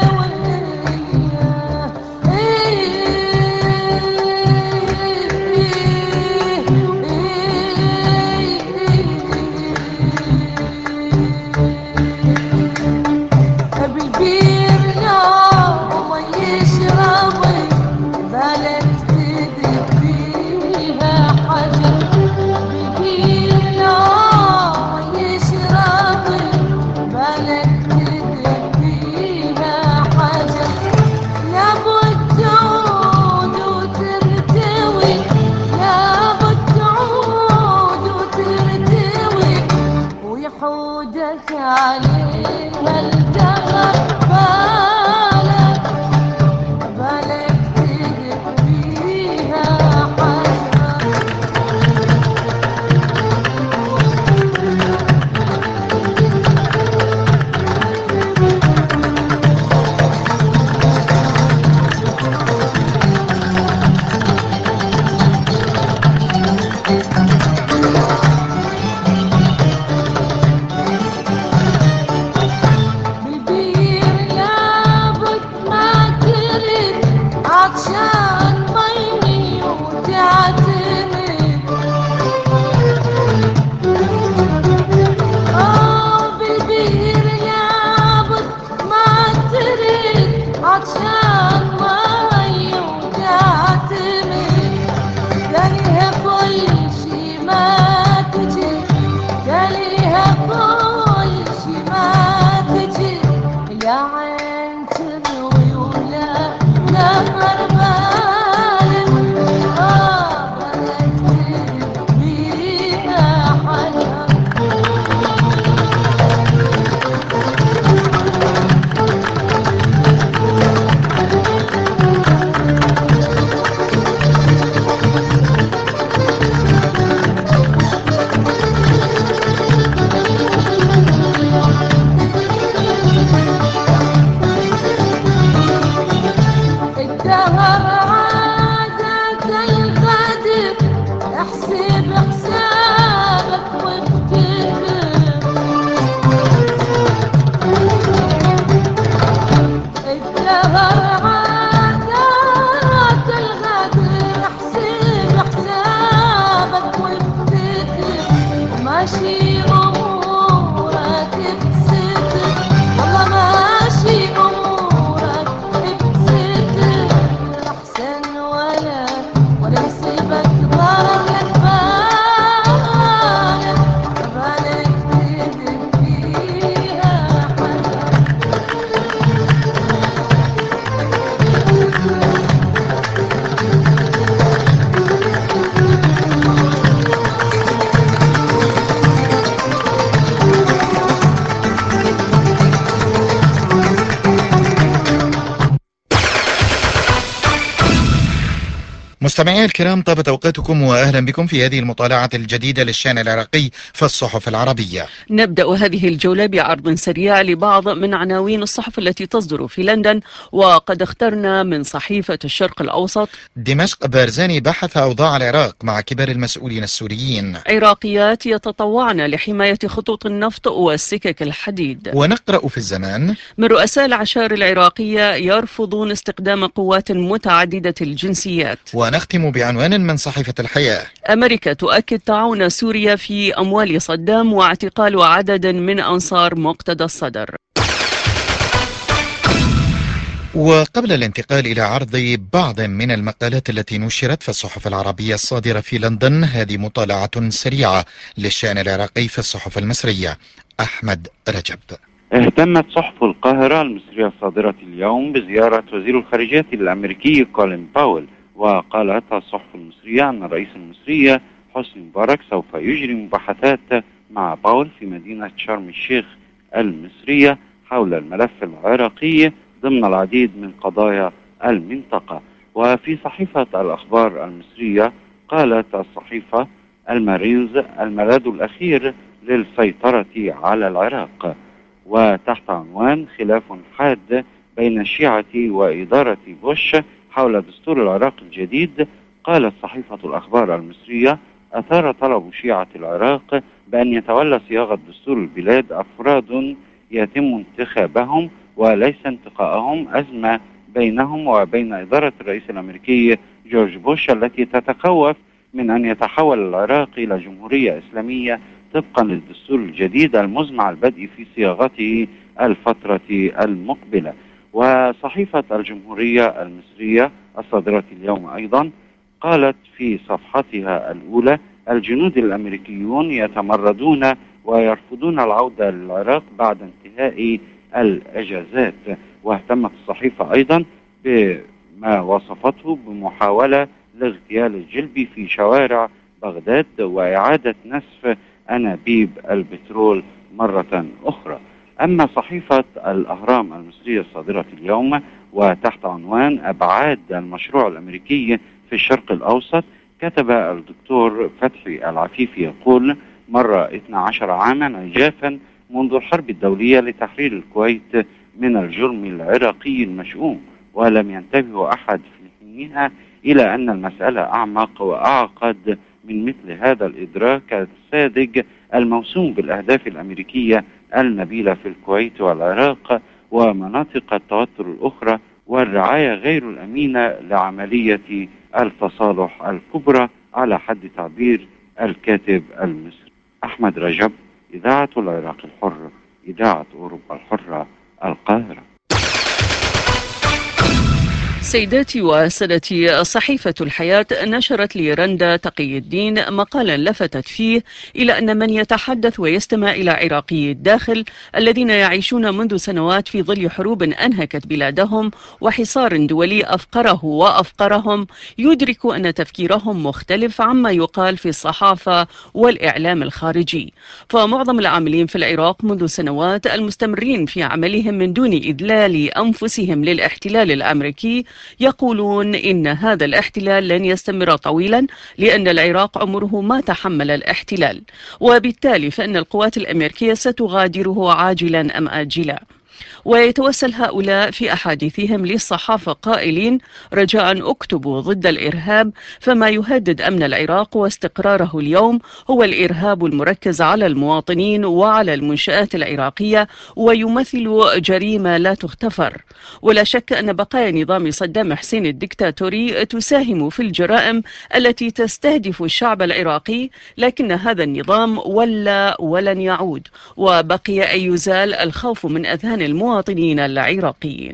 S1: مستمعي الكرام، طابت أوقاتكم وأهلا بكم في هذه المطالعة الجديدة للشأن العراقي في الصحف العربية.
S4: نبدأ هذه الجولة بعرض سريع لبعض من عناوين الصحف التي تصدر في لندن، وقد اخترنا من صحيفة الشرق الأوسط:
S1: دمشق: بارزاني بحث أوضاع العراق مع كبار المسؤولين السوريين.
S4: عراقيات يتطوعن لحماية خطوط النفط والسكك الحديد.
S1: ونقرأ في الزمان:
S4: من رؤساء العشائر العراقية يرفضون استخدام قوات متعددة الجنسيات.
S1: ونختم بعنوان من صحيفة الحياة:
S4: أمريكا تؤكد تعاون سوريا في أموال صدام واعتقال عدد من أنصار مقتدى الصدر.
S1: وقبل الانتقال إلى عرض بعض من المقالات التي نشرت في الصحف العربية الصادرة في لندن، هذه مطالعة سريعة للشأن العراقي في الصحف المصرية. أحمد رجب.
S5: اهتمت صحف القاهرة المصرية الصادرة اليوم بزيارة وزير الخارجية الأمريكي كولين باول، وقالت الصحف المصرية أن الرئيس المصري حسني مبارك سوف يجري مباحثات مع باول في مدينة شرم الشيخ المصرية حول الملف العراقي ضمن العديد من قضايا المنطقة. وفي صحيفة الأخبار المصرية قالت الصحيفة: المارينز الملاذ الأخير للسيطرة على العراق. وتحت عنوان: خلاف حاد بين الشيعة وإدارة بوش حول دستور العراق الجديد، قالت صحيفة الأخبار المصرية: أثار طلب شيعة العراق بأن يتولى صياغة دستور البلاد أفراد يتم انتخابهم وليس انتقائهم أزمة بينهم وبين إدارة الرئيس الأمريكي جورج بوش التي تتخوف من أن يتحول العراق إلى جمهورية إسلامية طبقا للدستور الجديد المزمع البدء في صياغته الفترة المقبلة. وصحيفة الجمهورية المصرية الصادرة اليوم أيضا قالت في صفحتها الأولى: الجنود الأمريكيون يتمردون ويرفضون العودة للعراق بعد انتهاء الأجازات. واهتمت الصحيفة أيضا بما وصفته بمحاولة لاغتيال الجلبي في شوارع بغداد وإعادة نسف أنابيب البترول مرة أخرى. أما صحيفة الأهرام المصرية الصادرة اليوم وتحت عنوان أبعاد المشروع الأمريكي في الشرق الأوسط، كتب الدكتور فتحي العفيفي يقول: مر اثني عشر عاما عجافا منذ الحرب الدولية لتحرير الكويت من الجرم العراقي المشؤوم، ولم ينتبه أحد في حينها إلى أن المسألة أعمق وأعقد من مثل هذا الإدراك الساذج الموسوم بالأهداف الأمريكية النبيلة في الكويت والعراق ومناطق التوتر الأخرى والرعاية غير الأمينة لعملية التصالح الكبرى، على حد تعبير الكاتب المصري أحمد رجب. إذاعة العراق الحر، إذاعة أوروبا الحرة، القاهرة.
S4: سيداتي وسادتي، صحيفة الحياة نشرت لرندا تقي الدين مقالا لفتت فيه إلى أن من يتحدث ويستمع إلى عراقي الداخل الذين يعيشون منذ سنوات في ظل حروب أنهكت بلادهم وحصار دولي أفقره وأفقرهم يدرك أن تفكيرهم مختلف عما يقال في الصحافة والإعلام الخارجي. فمعظم العاملين في العراق منذ سنوات المستمرين في عملهم من دون إذلال أنفسهم للاحتلال الأمريكي يقولون إن هذا الاحتلال لن يستمر طويلا لأن العراق عمره ما تحمل الاحتلال، وبالتالي فإن القوات الأمريكية ستغادره عاجلا أم آجلا. ويتوسل هؤلاء في أحاديثهم للصحافة قائلين: رجاء اكتبوا ضد الإرهاب، فما يهدد أمن العراق واستقراره اليوم هو الإرهاب المركز على المواطنين وعلى المنشآت العراقية ويمثل جريمة لا تغتفر. ولا شك أن بقايا نظام صدام حسين الدكتاتوري تساهم في الجرائم التي تستهدف الشعب العراقي، لكن هذا النظام ولا ولن يعود، وبقي أن يزال الخوف من أذهان المواطنين العراقيين.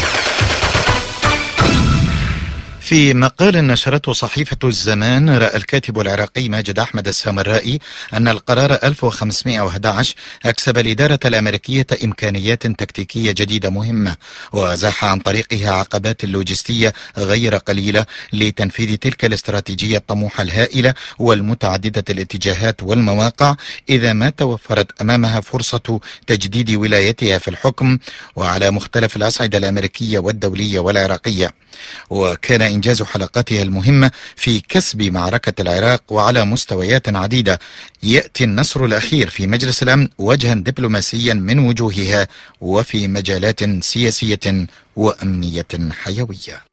S1: في مقال نشرته صحيفة الزمان، رأى الكاتب العراقي ماجد أحمد السامرائي أن القرار ألف وخمسمائة وأحد عشر أكسب الإدارة الأمريكية إمكانيات تكتيكية جديدة مهمة، وأزاح عن طريقها عقبات لوجستية غير قليلة لتنفيذ تلك الاستراتيجية الطموحة الهائلة والمتعددة الاتجاهات والمواقع إذا ما توفرت أمامها فرصة تجديد ولايتها في الحكم وعلى مختلف الأصعدة الأمريكية والدولية والعراقية. وكان إنجاز حلقاتها المهمة في كسب معركة العراق وعلى مستويات عديدة يأتي النصر الأخير في مجلس الأمن وجها دبلوماسيا من وجوهها وفي مجالات سياسية وأمنية حيوية.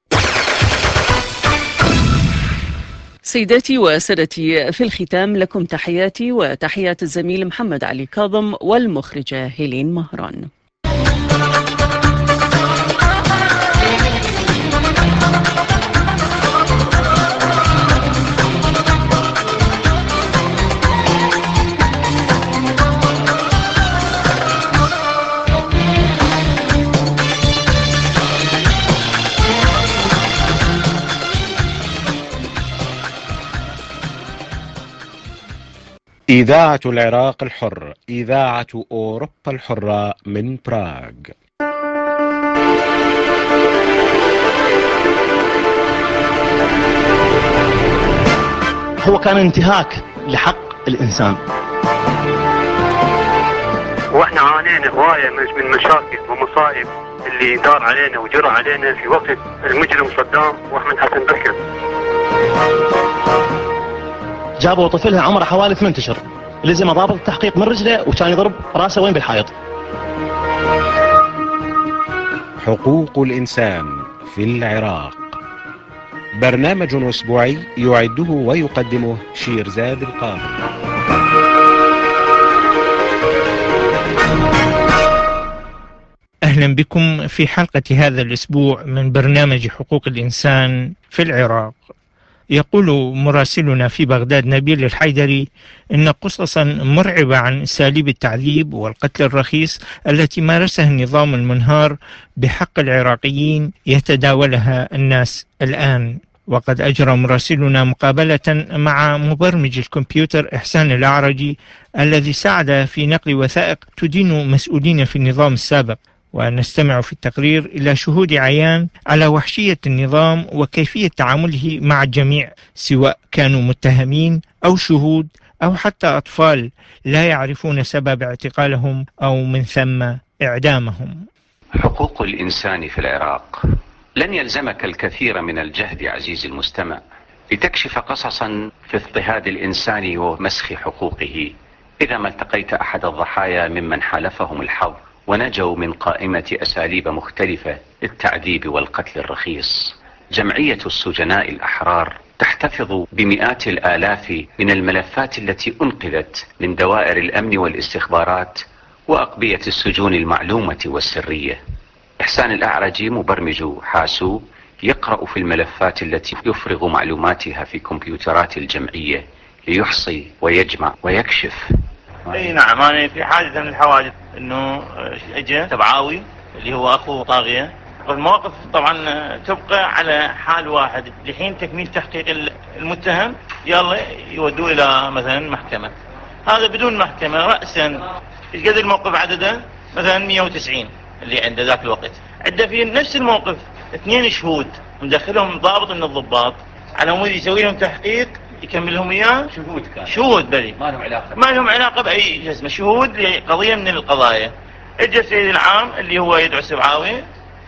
S4: سيداتي وسادتي، في الختام لكم تحياتي وتحيات الزميل محمد علي كاظم والمخرجة هيلين مهران.
S10: إذاعة العراق الحر، إذاعة أوروبا الحرة من براغ.
S14: هو كان انتهاك لحق الإنسان،
S15: واحنا عانينا هواية من مشاكل ومصائب اللي دار علينا وجرى علينا في وقت المجرم صدام واحمد حسن بكر.
S14: جابوا طفلها عمره حوالي ثمانية اشهر، لزم ضابط التحقيق من رجله وكان يضرب راسه وين بالحائط.
S10: حقوق الإنسان في العراق. برنامج أسبوعي يعده ويقدمه شيرزاد القاضي.
S2: أهلا بكم في حلقة هذا الأسبوع من برنامج حقوق الإنسان في العراق. يقول مراسلنا في بغداد نبيل الحيدري إن قصصا مرعبة عن أساليب التعذيب والقتل الرخيص التي مارسها النظام المنهار بحق العراقيين يتداولها الناس الآن. وقد أجرى مراسلنا مقابلة مع مبرمج الكمبيوتر إحسان الأعرجي الذي ساعد في نقل وثائق تدين مسؤولين في النظام السابق، ونستمع في التقرير إلى شهود عيان على وحشية النظام وكيفية تعامله مع الجميع، سواء كانوا متهمين أو شهود أو حتى أطفال لا يعرفون سبب اعتقالهم أو من ثم إعدامهم.
S16: حقوق الإنسان في العراق. لن يلزمك الكثير من الجهد عزيزي المستمع لتكشف قصصا في اضطهاد الإنسان ومسخ حقوقه إذا ما التقيت أحد الضحايا ممن حالفهم الحظ ونجوا من قائمة أساليب مختلفة للتعذيب والقتل الرخيص. جمعية السجناء الأحرار تحتفظ بمئات الآلاف من الملفات التي أنقذت من دوائر الأمن والاستخبارات وأقبية السجون المعلومة والسرية. إحسان الأعرجي مبرمج حاسوب يقرأ في الملفات التي يفرغ معلوماتها في كمبيوترات الجمعية ليحصي ويجمع ويكشف.
S17: اي نعم، انا في حادثة من الحوادث انه اجى تبعاوي اللي هو اخو طاغية. المواقف طبعا تبقى على حال واحد لحين تكميل تحقيق المتهم، يلا يودوه الى مثلا محكمة. هذا بدون محكمة رأسا. ايش قد الموقف عدده؟ مثلا مئة وتسعين اللي عنده ذاك الوقت. عنده في نفس الموقف اثنين شهود مدخلهم ضابط من الضباط على مود يسوي لهم تحقيق يكمل لهم اياه.
S16: شهود كان
S17: شهود بلي
S16: ما لهم علاقة
S17: ما لهم علاقة بأي جسم، شهود لقضية من القضايا. اجى السيد العام اللي هو يدعو السبعاوي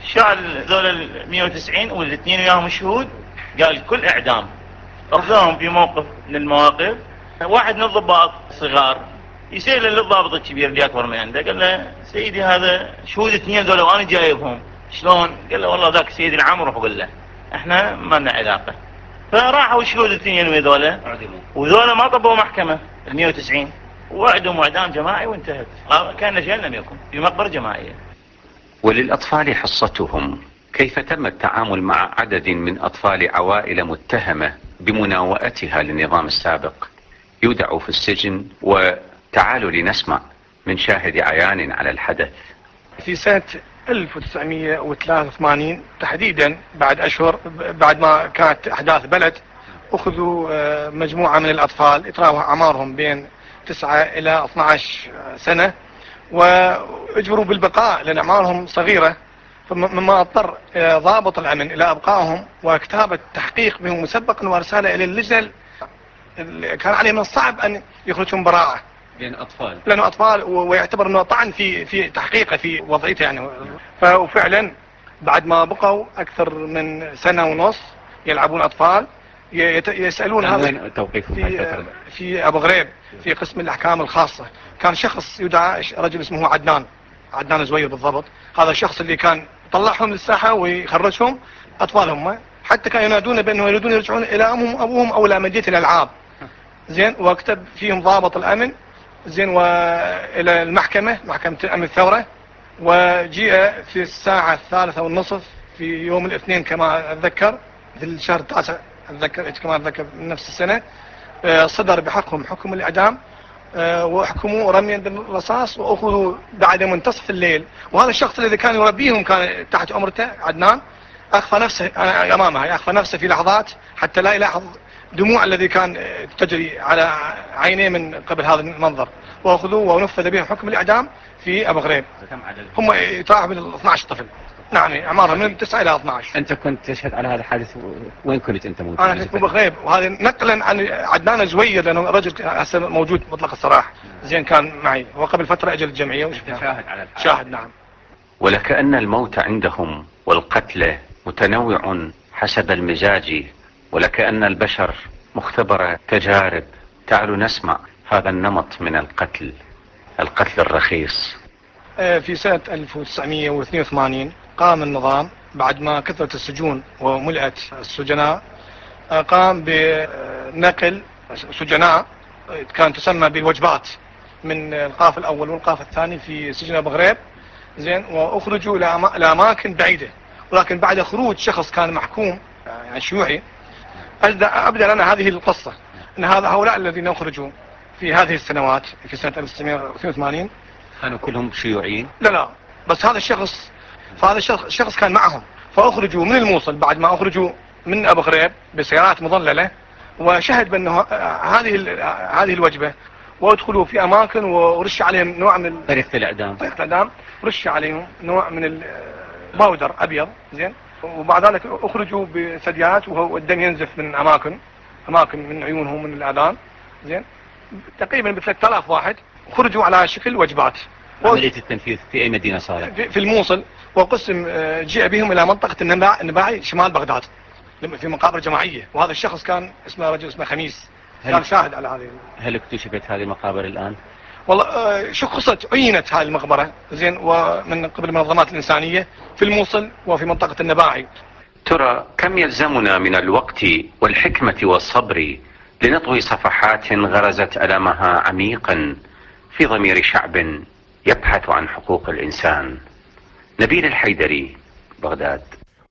S17: شال ذول ال مئة وتسعين والاثنين وياهم الشهود، قال كل اعدام. رفضهم في موقف من المواقف. واحد من الضباط الصغار يسأل للضابط الكبير اللي اكبر من عنده، قال له سيدي هذا شهود اثنين ذولا وانا جايبهم شلون؟ قال له والله ذاك السيد العام روح قول له احنا ما لنا علاقة. فراحوا الشهود الاثنين وذولا وذولا ما طبوا محكمة ال مئة وتسعين وعدوا اعدام جماعي وانتهت. كان شيء لم يكن في مقبرة جماعية.
S16: وللأطفال حصتهم. كيف تم التعامل مع عدد من أطفال عوائل متهمة بمناوئتها للنظام السابق يودعوا في السجن؟ وتعالوا لنسمع من شاهد عيان على الحدث.
S18: في سنة ألف وتسعمئة وثلاثة وثمانين تحديدا، بعد أشهر بعد ما كانت أحداث بلد، أخذوا مجموعة من الأطفال يتراوح أعمارهم بين تسعة إلى اثني عشر سنة واجبروا بالبقاء لأن أعمارهم صغيرة، مما اضطر ضابط الأمن إلى أبقائهم وكتابة تحقيق بهم مسبقا ورسالة إلى اللجنة. كان عليه من الصعب أن يخرجهم براءة
S16: لأن أطفال
S18: لأنه أطفال ويعتبر أنه طعن في في تحقيقه في وضعيته يعني. ففعلا بعد ما بقوا أكثر من سنة ونص يلعبون أطفال يسألون هذا في, في أبو غريب في قسم الأحكام الخاصة. كان شخص يدعى رجل اسمه عدنان عدنان زوير بالضبط. هذا الشخص اللي كان طلعهم للساحة ويخرجهم أطفالهم، حتى كانوا ينادون بأنه يريدون يرجعون إلى أمهم أبوهم أو إلى مدينة الألعاب. زين، واكتب فيهم ضابط الأمن زين وإلى المحكمة محكمة أمن الثورة، وجيء في الساعة الثالثة والنصف في يوم الاثنين كما أتذكر في الشهر التاسع أتذكر كما أتذكر من نفس السنة، صدر بحقهم حكم الإعدام وحكموا رميا بالرصاص وأخذوا بعد منتصف الليل. وهذا الشخص الذي كان يربيهم كان تحت أمرته عدنان أخفى نفسه أمامها أخفى نفسه في لحظات حتى لا يلاحظ دموع الذي كان تجري على عينيه من قبل هذا المنظر، وأخذوه ونفذ بهم حكم الإعدام في أبو غريب. هم يتراوحوا من اثني عشر طفل، نعم أعمارهم من تسعة إلى اثني عشر.
S16: أنت كنت تشهد على هذا الحادث، وين كنت أنت موجود؟
S18: أنا كنت أبو غريب، وهذا نقلا عن عدنان زوير لأنه رجل هسه موجود مطلق السراح. زين كان معي وقبل فترة أجل الجمعية وشفناه.
S16: شاهد على الحادث.
S18: شاهد نعم.
S16: ولكأن الموت عندهم والقتل متنوع حسب المزاج، ولكأن البشر مختبرة تجارب. تعالوا نسمع هذا النمط من القتل، القتل الرخيص.
S18: في سنة ألف وتسعمئة واثنين وثمانين قام النظام بعد ما كثرت السجون وملأت السجناء قام بنقل سجناء كانت تسمى بالوجبات من القاف الأول والقاف الثاني في سجن أبو غريب زين، وأخرجوا إلى أماكن بعيدة. ولكن بعد خروج شخص كان محكوم يعني شيوعي أبدأ لنا هذه القصة، أن هذا هؤلاء الذين أخرجوا في هذه السنوات في سنة ألف وتسعمائة واثنين وثمانين
S3: كانوا كلهم شيوعيين؟
S18: لا لا، بس هذا الشخص فهذا الشخص كان معهم، فأخرجوا من الموصل بعد ما أخرجوا من أبو غريب بسيارات مظللة، وشهد بأن هذه هذه الوجبة، وادخلوا في أماكن ورش عليهم نوع من
S3: طريقة الإعدام
S18: طريقة الإعدام رش عليهم نوع من الباودر أبيض زين، وبعد ذلك أخرجوا بثدييات وهو الدم ينزف من أماكن أماكن من عيونهم من الآذان زين، تقريبا ب ثلاثة آلاف واحد خرجوا على شكل وجبات.
S3: عملية التنفيذ في أي مدينة صارت؟
S18: في الموصل، وقسم جاء بهم إلى منطقة النباعي شمال بغداد في مقابر جماعية، وهذا الشخص كان اسمه رجل اسمه خميس كان شاهد على هذه.
S3: هل اكتشفت هذه المقابر الآن؟
S18: والله شخصت عينت هذه المقبرة زين ومن قبل المنظمات الإنسانية في الموصل وفي منطقة النباعي.
S16: ترى كم يلزمنا من الوقت والحكمة والصبر لنطوي صفحات غرزت ألمها عميقا في ضمير شعب يبحث عن حقوق الإنسان. نبيل الحيدري، بغداد.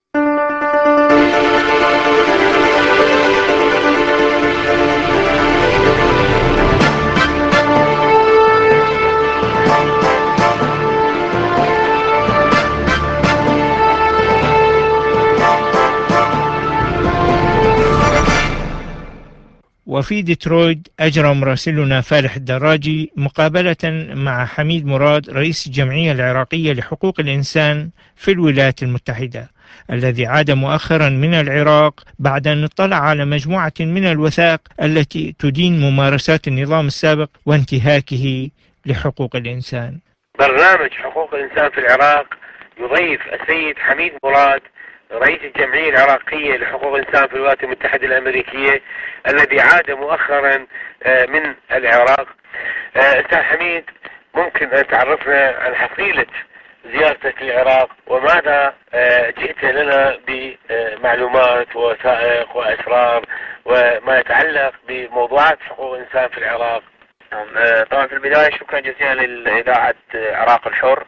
S2: وفي ديترويت أجرى مراسلنا فالح الدراجي مقابلة مع حميد مراد رئيس الجمعية العراقية لحقوق الإنسان في الولايات المتحدة، الذي عاد مؤخرا من العراق بعد أن اطلع على مجموعة من الوثائق التي تدين ممارسات النظام السابق وانتهاكه لحقوق الإنسان.
S19: برنامج حقوق الإنسان في العراق يضيف السيد حميد مراد رئيس الجمعية العراقية لحقوق الإنسان في الولايات المتحدة الأمريكية الذي عاد مؤخرا من العراق. أستاذ حميد، ممكن أن تعرفنا عن حصيلة زيارتك للعراق وماذا جئت لنا بمعلومات ووثائق وأسرار وما يتعلق بموضوعات حقوق الإنسان في العراق؟
S20: طبعا في البداية شكرا جزيلا لإذاعة عراق الحر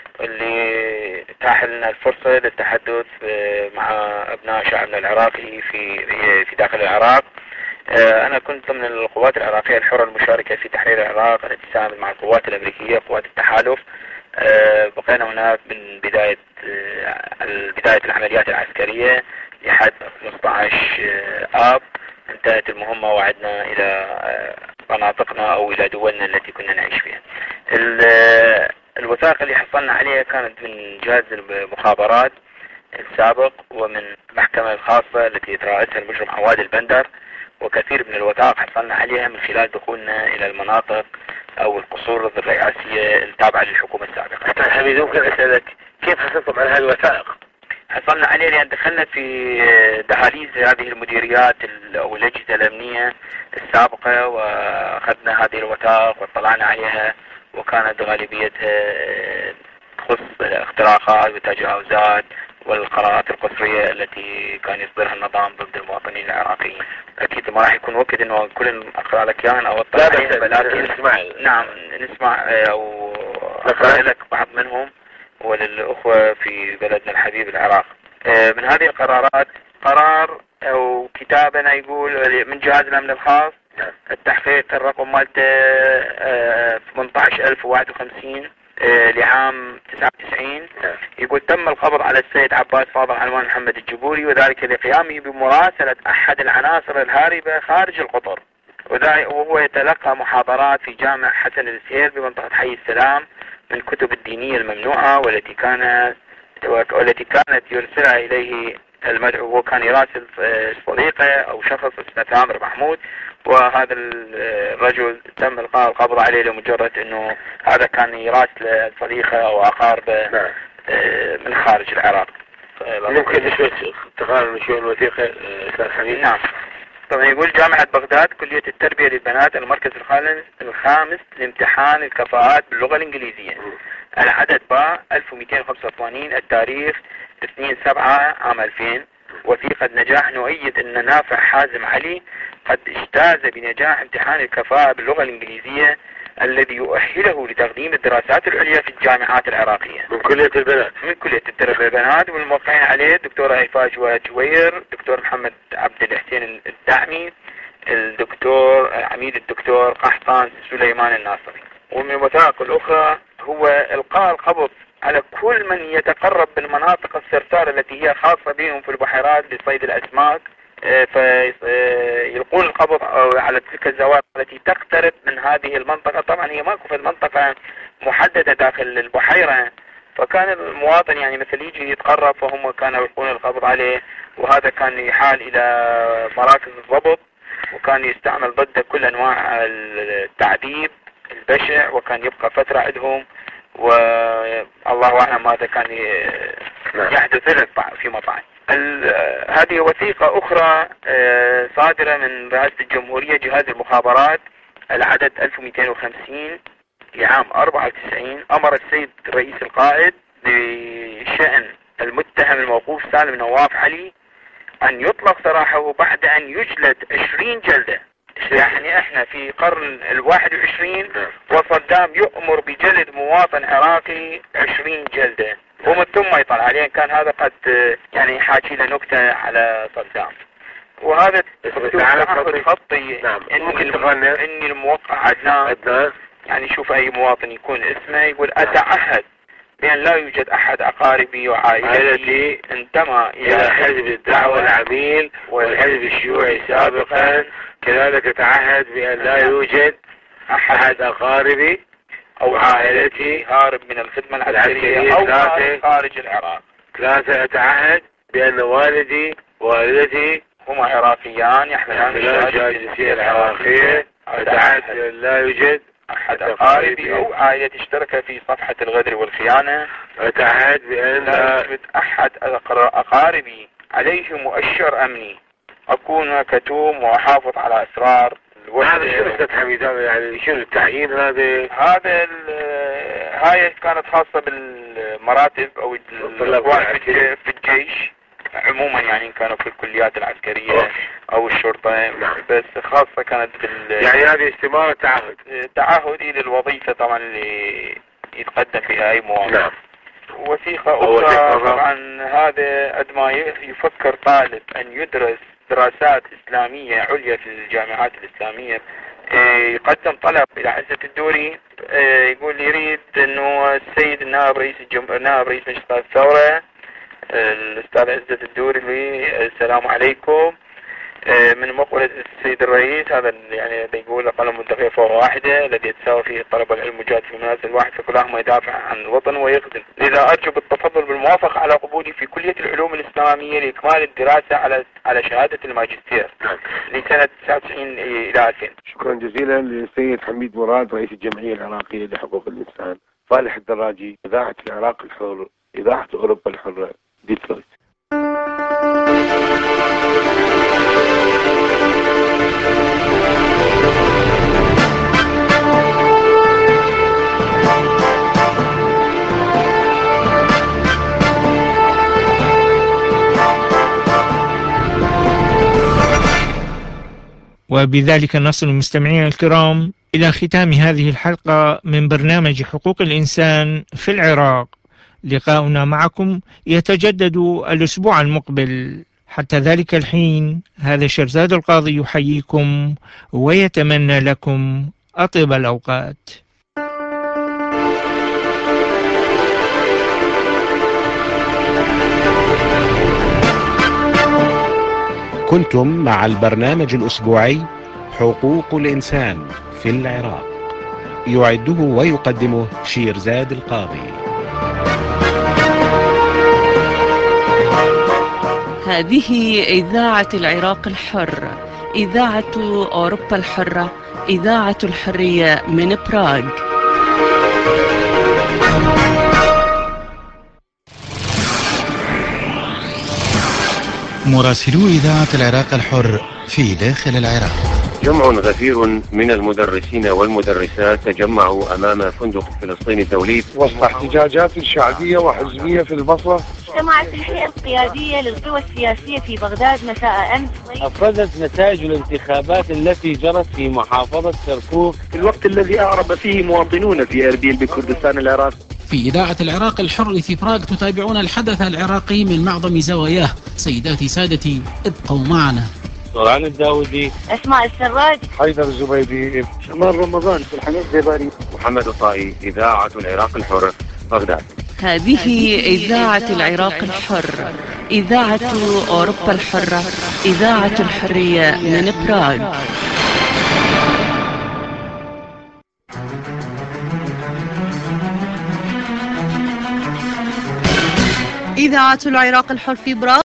S20: اللي اتاح لنا الفرصة للتحدث مع أبناء شعبنا العراقي في في داخل العراق. أنا كنت من القوات العراقية الحرة المشاركة في تحرير العراق التي ساهمت مع القوات الأمريكية قوات التحالف. بقينا هناك من بداية بداية العمليات العسكرية لحد خمسة عشر آب. انتهت المهمة وعدنا إلى مناطقنا أو إلى دولنا التي كنا نعيش فيها. الوثائق اللي حصلنا عليها كانت من جهاز المخابرات السابق ومن المحكمة الخاصة التي ترأسها المجرم عواد البندر، وكثير من الوثائق حصلنا عليها من خلال دخولنا إلى المناطق أو القصور الرئاسية التابعة للحكومة السابقة.
S19: أستاذ حميد، ممكن أسألك كيف حصلتم على هذه الوثائق؟
S20: حصلنا عليه لأن دخلنا في دهاليز هذه المديريات أو الأجهزة الأمنية السابقة وأخذنا هذه الوثائق واطلعنا عليها، وكانت غالبيتها تخص الاختراقات والتجاوزات والقرارات القسرية التي كان يصدرها النظام ضد المواطنين العراقيين. أكيد ما راح يكون وقت إنه كل أقرأ لك إياها أو أطلع عليها، ولكن نسمع نعم نسمع أو أقرأ لك بعض منهم وللأخوة في بلدنا الحبيب العراق. من هذه القرارات قرار أو كتابنا يقول من جهاز الأمن الخاص التحقيق الرقم مالته ثمانية عشر ألف وواحد وخمسين لعام تسعة وتسعين، يقول تم القبض على السيد عباس فاضل عنوان محمد الجبوري وذلك لقيامه بمراسلة أحد العناصر الهاربة خارج القطر، وهو يتلقى محاضرات في جامع حسن السهيل بمنطقة حي السلام من كتب الدينية الممنوعة والتي كانت والتي كانت يرسلها إليه المدعو، وكان يراسل صديقه أو شخص اسمه تامر محمود، وهذا الرجل تم إلقاء القبض عليه لمجرد أنه هذا كان يراسل صديقه أو أقاربه من خارج العراق.
S19: ممكن شوي تقارن شوي الوثيقة أستاذ حميد؟
S20: نعم. طبعا يقول جامعة بغداد كلية التربية للبنات المركز الخامس لامتحان الكفاءات باللغة الإنجليزية. العدد باء ألف ومئتين وخمسة وثمانين، التاريخ اثنين سبعة عام ألفين، وثيقة نجاح نؤيد أن نافع حازم علي قد اجتاز بنجاح امتحان الكفاءة باللغة الإنجليزية الذي يؤهله لتقديم الدراسات العليا في الجامعات العراقية
S19: من كلية البنات
S20: من كلية التربية البنات، والموقعين عليه الدكتورة هيفاء جوير، الدكتور محمد عبد الحسين الدعمي، الدكتور عميد الدكتور قحطان سليمان الناصري. ومن الوثائق الأخرى هو إلقاء القبض على كل من يتقرب من مناطق السرسار التي هي خاصة بهم في البحيرات لصيد الأسماك، فيلقون القبض على تلك الزوايا التي تقترب من هذه المنطقة. طبعا هي ماكو في المنطقة محددة داخل البحيرة، فكان المواطن يعني مثل يجي يتقرب فهم كانوا يلقون القبض عليه، وهذا كان يحال إلى مراكز الضبط، وكان يستعمل ضده كل أنواع التعذيب البشع، وكان يبقى فترة عندهم، والله أعلم ماذا كان يحدث فيما بعد. هذه وثيقة أخرى صادرة من رئاسة الجمهورية جهاز المخابرات العدد ألف ومئتين وخمسين لعام أربعة وتسعين. أمر السيد رئيس القائد بشأن المتهم الموقوف سالم نواف علي أن يطلق سراحه بعد أن يجلد عشرين جلدة. يعني احنا في قرن الواحد وعشرين وصدام يؤمر بجلد مواطن عراقي عشرين جلدة، ومن ثم يطلع عليه. كان هذا قد يعني حاكي له نكتة على صدام. وهذا تعهد خطي نعم. اني اني الموقع عدنان، يعني شوف اي مواطن يكون اسمه يقول نعم. اتعهد بأن لا يوجد أحد أقاربي وعائلتي انتمى إلى
S19: حزب الدعوة العميل والحزب الشيوعي سابقا، كذلك أتعهد بأن لا يوجد أحد أقاربي
S20: أو عائلتي هارب من الخدمة العسكرية أو خارج العراق.
S19: ثلاثة أتعهد بأن والدي ووالدتي
S20: هما عراقيان يحملان
S19: الجنسية العراقية. أتعهد بأن لا يوجد
S20: أحد أقاربي أو عائلة اشترك في صفحة الغدر والخيانة.
S19: أتعهد بأن
S20: لا يوجد أحد أقاربي عليه مؤشر أمني، أكون كتوم وأحافظ على أسرار الوحدة.
S19: هذا شو أستاذ حميد؟ يعني شنو التعيين هذا؟
S20: هذا هاي كانت خاصة بالمراتب أو الأقوال في الجيش عموما، يعني كانوا في الكليات العسكرية او الشرطة نعم. بس خاصة كانت بال
S19: يعني هذه استمارة تعهد
S20: تعهدي للوظيفة طبعا اللي يتقدم فيها اي مواطن نعم. وثيقة اخرى طبعا هذا قد ما يفكر طالب ان يدرس دراسات اسلامية عليا في الجامعات الاسلامية يقدم طلب الى عزة الدوري، يقول يريد انه السيد النائب رئيس الجمهورية نائب رئيس مجلس الثورة الأستاذ عزة الدوري لي السلام عليكم من مقولة السيد الرئيس، هذا يعني بيقول قلم منتقية فوق واحدة الذي يتساوي فيه طلب العلم مجاد في منازل الواحد فكلهما يدافع عن الوطن ويخدم. لذا أرجو بالتفضل بالموافقة على قبولي في كلية العلوم الإسلامية لإكمال الدراسة على على شهادة الماجستير لسنة تسعة وتسعين إلى ألفين.
S19: شكرا جزيلا للسيد حميد مراد رئيس الجمعية العراقية لحقوق الإنسان. صالح الدراجي، إذاعة العراق الحر، إذاعة أوروبا الحرة، ديترويت.
S2: وبذلك نصل مستمعينا الكرام إلى ختام هذه الحلقة من برنامج حقوق الإنسان في العراق. لقاؤنا معكم يتجدد الأسبوع المقبل. حتى ذلك الحين هذا شرزاد القاضي يحييكم ويتمنى لكم أطيب الأوقات.
S10: كنتم مع البرنامج الأسبوعي حقوق الإنسان في العراق، يعده ويقدمه شيرزاد القاضي.
S4: هذه إذاعة العراق الحر، إذاعة أوروبا الحرة، إذاعة الحرية من براغ.
S1: مراسلو إذاعة العراق الحر في داخل العراق
S21: جمع غفير من المدرسين والمدرسات تجمعوا أمام فندق فلسطيني الدولي
S22: وسط احتجاجات شعبية وحزبية في البصرة.
S23: اجتمعت الهيئة القيادية للقوى السياسية في بغداد مساء أمس.
S24: أفردت نتائج الانتخابات التي جرت في محافظة كركوك
S25: في الوقت الذي أعرب فيه مواطنون في أربيل بكردستان العراق.
S26: في إذاعة العراق الحر في براغ تتابعون الحدث العراقي من معظم زواياه. سيداتي سادتي ابقوا معنا.
S24: سوران الداودي،
S23: أسماء السراج،
S22: حيدر الزبيدي،
S25: شمال رمضان، الحميد زباري،
S21: محمد الطائي. إذاعة العراق الحر، بغداد.
S4: هذه إذاعة العراق الحر، إذاعة أوروبا الحرة، إذاعة الحرية من براغ.
S9: إذاعة العراق الحر في براغ